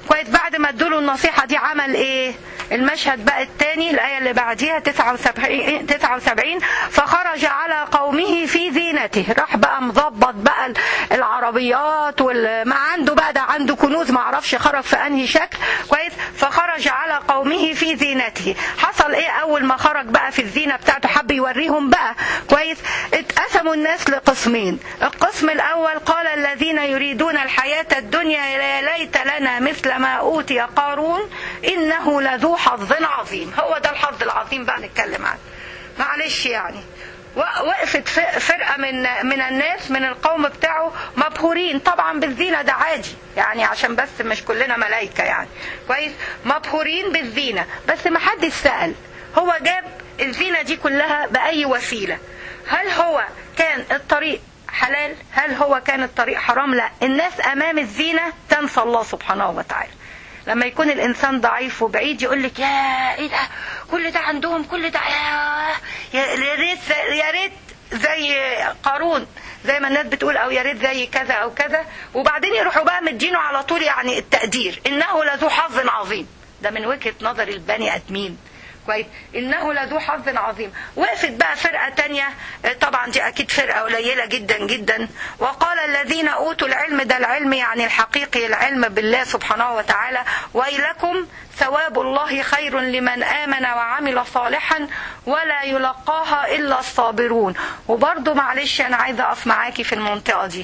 كويس. بعد ما ادوله النصيحة دي عمل ايه؟ المشهد بقى الثاني، الآية اللي بعديها 79. فخرج على قومه في زينته، راح بقى مظبط بقى العربيات ما عنده بقى، ده عنده كنوز ما عرفش خرج في انهي شكل. كويس. فخرج على قومه في زينته. حصل ايه اول ما خرج بقى في الزينة بتاعته؟ حب يوريهم بقى. كويس. اتقسموا الناس لقسمين. القسم الاول قال الذين يريدون الحياة الدنيا يا ليت لنا مثل ما اوتي قارون انه لذو حظ عظيم. هو ده الحظ العظيم بقى نتكلم عنه. معلش يعني وقفت فرقة من الناس من القوم بتاعه مبهورين طبعا بالزينة، ده عادي يعني عشان بس مش كلنا ملايكة يعني. كويس. مبهورين بالزينة، بس ما حدش سأل هو جاب الزينة دي كلها بأي وسيلة. هل هو كان الطريق حلال؟ هل هو كان الطريق حرام؟ لا. الناس أمام الزينة تنسى الله سبحانه وتعالى. لما يكون الإنسان ضعيف وبعيد يقول لك يا إيه ده كل ده عندهم، كل ده يا ريت زي قارون زي ما الناس بتقول، أو يا ريت زي كذا أو كذا، وبعدين يروحوا بقى مدينه على طول يعني التقدير إنه لذو حظ عظيم. ده من وجهة نظر البني آدمين. كويس. إنه لذو حظ عظيم. وقفت بقى فرقة تانية، طبعا دي أكيد فرقة قليلة جدا جدا. وقال الذين أوتوا العلم، ده العلم يعني الحقيقي، العلم بالله سبحانه وتعالى، ويلكم ثواب الله خير لمن آمن وعمل صالحا ولا يلقاها إلا الصابرون. وبرضو معلش أنا عايزة أقف معاكي في المنطقة دي.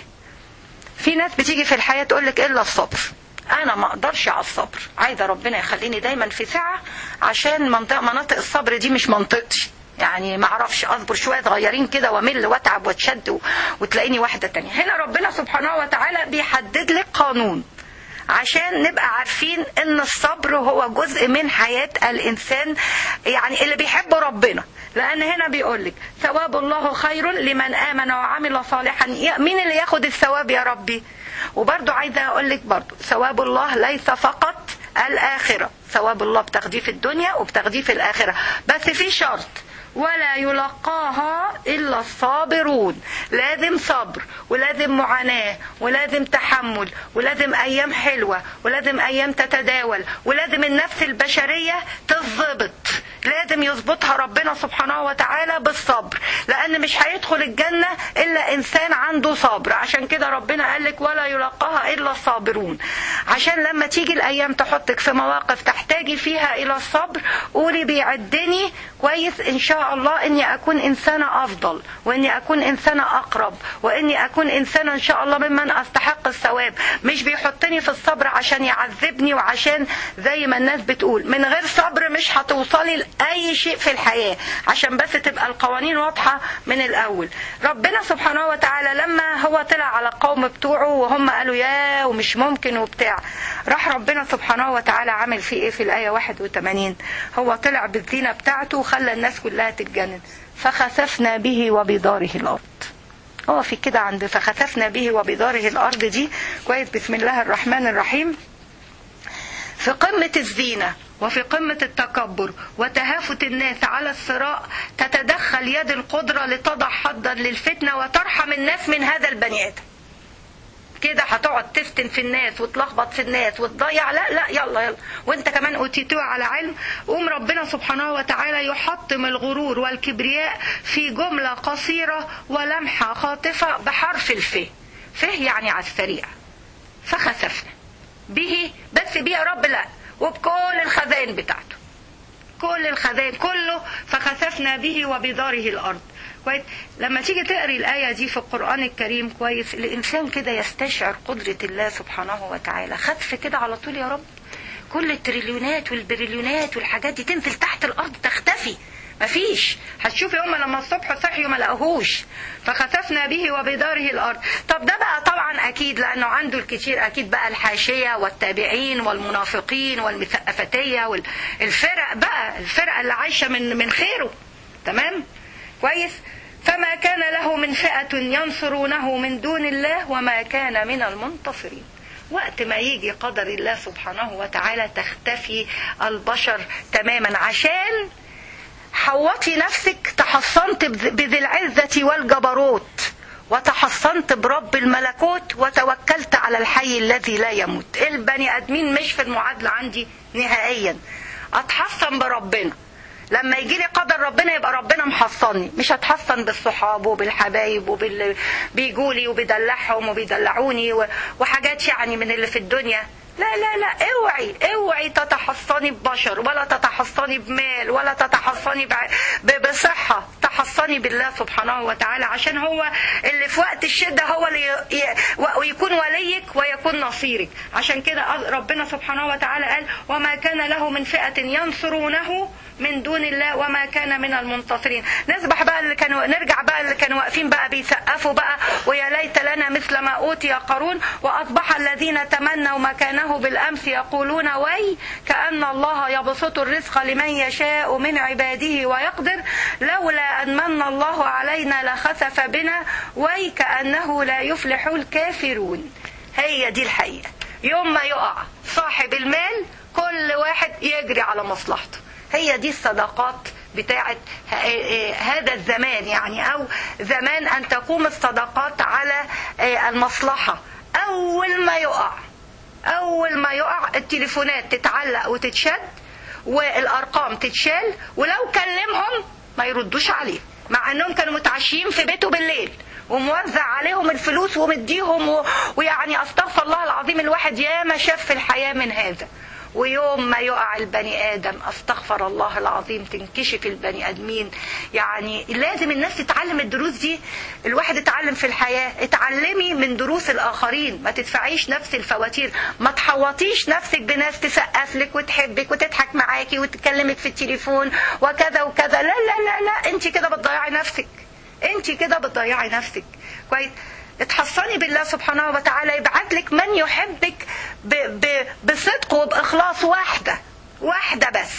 في ناس بتيجي في الحياة تقولك إلا الصبر. أنا ما أقدرش على الصبر، عايزة ربنا يخليني دايما في سعة، عشان مناطق الصبر دي مش منطقتي يعني. ما أعرفش أصبر شوية صغيرين كده وامل واتعب واتشد وتلاقيني واحدة تانية. هنا ربنا سبحانه وتعالى بيحدد لك قانون عشان نبقى عارفين ان الصبر هو جزء من حياة الانسان يعني اللي بيحب ربنا. لان هنا بيقولك ثواب الله خير لمن آمن وعمل صالحا. مين اللي ياخد الثواب يا ربي؟ وبرضو عايزة اقولك برضو ثواب الله ليس فقط الآخرة، ثواب الله بتاخديه في الدنيا وبتاخديه في الآخرة، بس في شرط ولا يلقاها إلا الصابرون. لازم صبر ولازم معاناة ولازم تحمل ولازم أيام حلوة ولازم أيام تتداول ولازم النفس البشرية تضبط، لازم يضبطها ربنا سبحانه وتعالى بالصبر، لأن مش هيدخل الجنة إلا إنسان عنده صبر. عشان كده ربنا قالك ولا يلقاها إلا الصابرون، عشان لما تيجي الأيام تحطك في مواقف تحتاجي فيها إلى الصبر قولي بيعدني كويس إن شاء الله إني أكون إنسانة أفضل، وإني أكون إنسانة أقرب، وإني أكون إنسانة إن شاء الله ممن أستحق الثواب. مش بيحطني في الصبر عشان يعذبني، وعشان زي ما الناس بتقول من غير صبر مش هتوصلي لأي شيء في الحياة، عشان بس تبقى القوانين واضحة من الأول. ربنا سبحانه وتعالى لما هو طلع على القوم بتوعه وهم قالوا يا ومش ممكن وبتاع، راح ربنا سبحانه وتعالى عمل فيه إيه في الآية 81؟ هو طلع بالزينة بتاعته وخلى الناس كلها تتجنن. فخسفنا به وبداره الأرض. هو في كده عند فخسفنا به وبداره الأرض دي كويس. بسم الله الرحمن الرحيم. في قمة الزينة وفي قمة التكبر وتهافت الناس على الصراع تتدخل يد القدرة لتضع حدا للفتنة وترحم الناس من هذا البني آدم. كده هتقعد تفتن في الناس وتلخبط في الناس وتضيع، لا لا يلا وانت كمان اوتيتوه على علم. قوم ربنا سبحانه وتعالى يحطم الغرور والكبرياء في جملة قصيرة ولمحة خاطفة بحرف الف. فه يعني على السريع. فخسفنا به، بس بيه يا رب لا، وبكل الخزائن بتاعته، كل الخزائن كله. فخسفنا به وبداره الأرض. كويس. لما تيجي تقري الآية دي في القرآن الكريم كويس الإنسان كده يستشعر قدرة الله سبحانه وتعالى. خسف كده على طول يا رب، كل التريليونات والبريليونات والحاجات دي تنزل تحت الأرض تختفي، مفيش. هتشوفي هم لما الصبح صحيوا ما لقوهوش. فخسفنا به وبداره الأرض. طب ده بقى طبعا أكيد لأنه عنده الكتير، أكيد بقى الحاشية والتابعين والمنافقين والمثقفتية والفرق بقى، الفرقة اللي عايشة من خيره. تمام كويس. فما كان له من فئة ينصرونه من دون الله وما كان من المنتصرين. وقت ما يجي قدر الله سبحانه وتعالى تختفي البشر تماما، عشان حوطي نفسك تحصنت بذي العزة والجبروت، وتحصنت برب الملكوت، وتوكلت على الحي الذي لا يموت. البني ادمين مش في المعادله عندي نهائيا. اتحصن بربنا، لما يجي لي قدر ربنا يبقى ربنا محصني، مش هتحصن بالصحاب وبالحبايب وبال بيجولي وبيدلعهم وبيدلعوني وحاجات يعني من اللي في الدنيا. لا لا لا، اوعي تتحصني ببشر، ولا تتحصني بمال، ولا تتحصني بصحة. تحصني بالله سبحانه وتعالى، عشان هو اللي في وقت الشدة هو اللي ويكون وليك ويكون نصيرك. عشان كده ربنا سبحانه وتعالى قال: وما كان له من فئة ينصرونه من دون الله وما كان من المنتصرين. نرجع بقى اللي كانوا واقفين بقى بيسقفوا بقى: ويا ليت لنا مثل ما أوتي قارون وأصبح الذين تمنوا مكانه بالأمس يقولون وي كأن الله يبسط الرزق لمن يشاء من عباده ويقدر لولا أن من الله علينا لخسف بنا وي كأنه لا يفلح الكافرون. هي دي الحقيقة. يوم ما يقع صاحب المال كل واحد يجري على مصلحته. هي دي الصداقات بتاعت هذا الزمان يعني، أو زمان أن تقوم الصداقات على المصلحة. أول ما يقع التليفونات تتعلق وتتشد والأرقام تتشال، ولو كلمهم ما يردوش عليه، مع أنهم كانوا متعشيين في بيته بالليل وموزع عليهم الفلوس ومديهم ويعني أستغفر الله العظيم، الواحد ياما شاف في الحياة من هذا. ويوم ما يقع البني آدم أستغفر الله العظيم تنكشف البني آدمين. يعني لازم الناس تتعلم الدروس دي. الواحد يتعلم في الحياة، اتعلمي من دروس الآخرين، ما تدفعيش نفس الفواتير، ما تحوطيش نفسك بناس تسقف لك وتحبك وتضحك معاكي وتكلمك في التليفون وكذا وكذا. لا لا لا لا، انت كده بتضيعي نفسك. كويس. اتحصني بالله سبحانه وتعالى، يبعت لك من يحبك بصدق وبإخلاص. واحدة بس،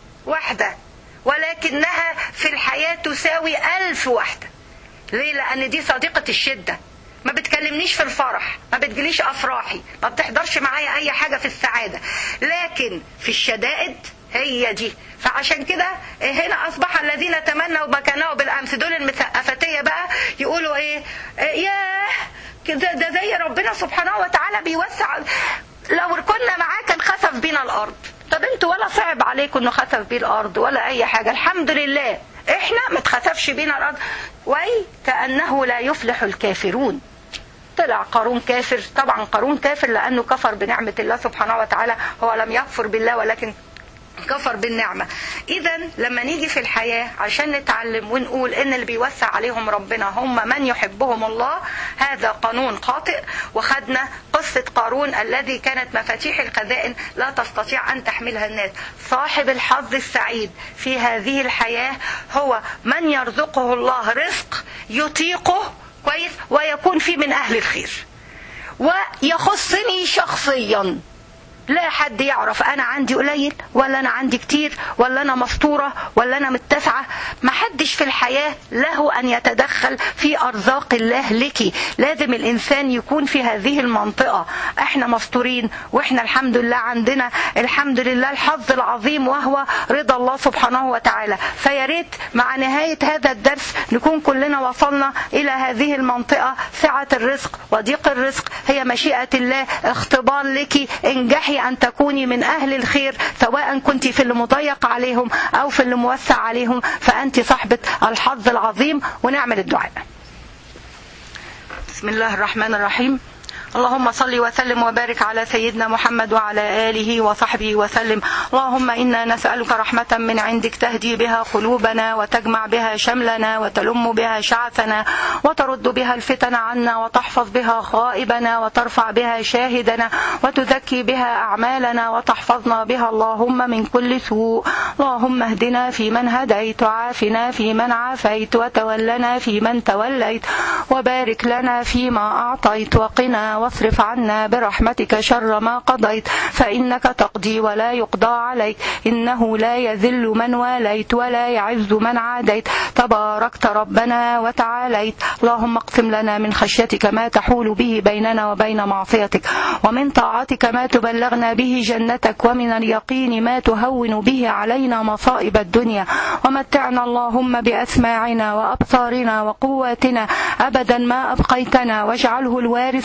ولكنها في الحياة تساوي 1000 واحدة. ليه؟ لأن دي صديقة الشدة، ما بتكلمنيش في الفرح، ما بتجيليش أفراحي، ما بتحضرش معايا أي حاجة في السعادة، لكن في الشدائد هي دي. فعشان كده هنا أصبح الذين تمنوا مكانه بالأمس، دول المسقفتية بقى يقولوا إيه؟ ياه ده زي ربنا سبحانه وتعالى بيوسع، لو كنا معاه كان خسف بينا الأرض. طب انتوا ولا صعب عليكم انه خسف بيه الأرض ولا أي حاجة، الحمد لله احنا ما تخسفش بينا الأرض. وي كأنه لا يفلح الكافرون. طلع قارون كافر. طبعا قارون كافر لأنه كفر بنعمة الله سبحانه وتعالى، هو لم يكفر بالله ولكن كفر بالنعمة. إذا لما نيجي في الحياة عشان نتعلم ونقول إن اللي بيوسع عليهم ربنا هم من يحبهم الله، هذا قانون خاطئ. وخدنا قصة قارون الذي كانت مفاتيح الخزائن لا تستطيع أن تحملها الناس. صاحب الحظ السعيد في هذه الحياة هو من يرزقه الله رزق يطيقه كويس ويكون فيه من أهل الخير. ويخصني شخصيا، لا حد يعرف أنا عندي قليل ولا أنا عندي كتير ولا أنا مستورة ولا أنا متسعة. ما حدش في الحياة له أن يتدخل في أرزاق الله لك. لازم الإنسان يكون في هذه المنطقة. احنا مستورين واحنا الحمد لله عندنا الحمد لله الحظ العظيم وهو رضا الله سبحانه وتعالى. فياريت مع نهاية هذا الدرس نكون كلنا وصلنا إلى هذه المنطقة. سعة الرزق وضيق الرزق هي مشيئة الله، اختبار لك. انجحي أن تكوني من أهل الخير، سواء كنت في اللي مضيق عليهم أو في اللي موسع عليهم، فأنت صاحبة الحظ العظيم. ونعمل الدعاء. بسم الله الرحمن الرحيم. اللهم صل وسلم وبارك على سيدنا محمد وعلى آله وصحبه وسلم. اللهم إنا نسألك رحمة من عندك تهدي بها قلوبنا وتجمع بها شملنا وتلم بها شعثنا وترد بها الفتن عنا وتحفظ بها غائبنا وترفع بها شاهدنا وتزكي بها أعمالنا وتحفظنا بها اللهم من كل سوء. اللهم اهدنا فيمن هديت وعافنا فيمن عافيت وتولنا فيمن توليت وبارك لنا فيما أعطيت وقنا واصرف عنا برحمتك شر ما قضيت، فإنك تقضي ولا يقضى عليك، إنه لا يذل من واليت ولا يعز من عاديت، تباركت ربنا وتعاليت. اللهم اقسم لنا من خشيتك ما تحول به بيننا وبين معصيتك، ومن طاعتك ما تبلغنا به جنتك، ومن اليقين ما تهون به علينا مصائب الدنيا، ومتعنا اللهم بأسماعنا وأبصارنا وقواتنا أبدا ما أبقيتنا، واجعله الوارث منا،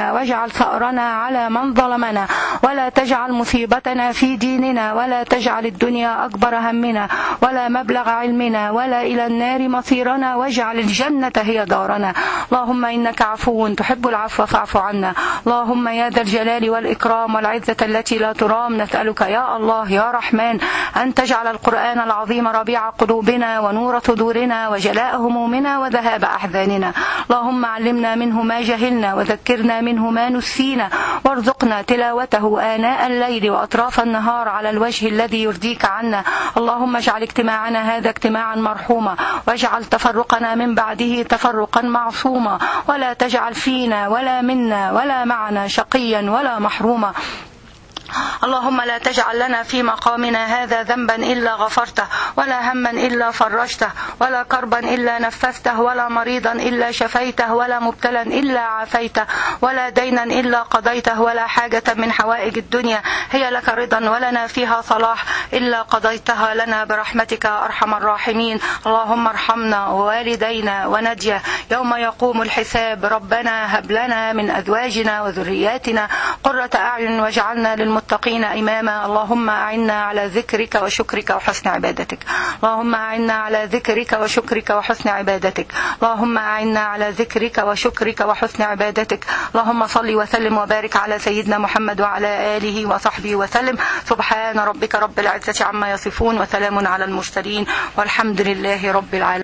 علينا واجعل ثأرنا على من ظلمنا ولا تجعل مصيبتنا في ديننا ولا تجعل الدنيا أكبر همنا ولا مبلغ علمنا ولا إلى النار مصيرنا واجعل الجنة هي دارنا. اللهم إنك عفو تحب العفو فاعف عنا. اللهم يا ذا الجلال والإكرام والعزة التي لا ترام نسألك يا الله يا رحمن أن تجعل القرآن العظيم ربيع قلوبنا ونور صدورنا وجلاء همومنا وذهاب أحزاننا. اللهم علمنا منه ما جهلنا وذكرنا منه ما نسينا وارزقنا تلاوته آناء الليل وأطراف النهار على الوجه الذي يرضيك عنا. اللهم اجعل اجتماعنا هذا اجتماعا مرحوما واجعل تفرقنا من بعده تفرقا معصوما ولا تجعل فينا ولا منا ولا معنا شقيا ولا محروما. اللهم لا تجعل لنا في مقامنا هذا ذنبا إلا غفرته ولا هما إلا فرجته ولا كربا إلا نفسته ولا مريضا إلا شفيته ولا مبتلا إلا عافيته ولا دينا إلا قضيته ولا حاجة من حوائج الدنيا هي لك رضا ولنا فيها صلاح إلا قضيتها لنا برحمتك أرحم الراحمين. اللهم ارحمنا ووالدينا ونجيا يوم يقوم الحساب. ربنا هب لنا من أزواجنا وذرياتنا قرة أعين واجعلنا للمتقين إماما. اللهم أعنا على ذكرك وشكرك وحسن عبادتك. اللهم أعنا على ذكرك وشكرك وحسن عبادتك. اللهم أعنا على ذكرك وشكرك وحسن عبادتك. اللهم صل وسلم وبارك على سيدنا محمد وعلى آله وصحبه وسلم. سبحان ربك رب العزة عما يصفون وسلام على المرسلين والحمد لله رب العالمين.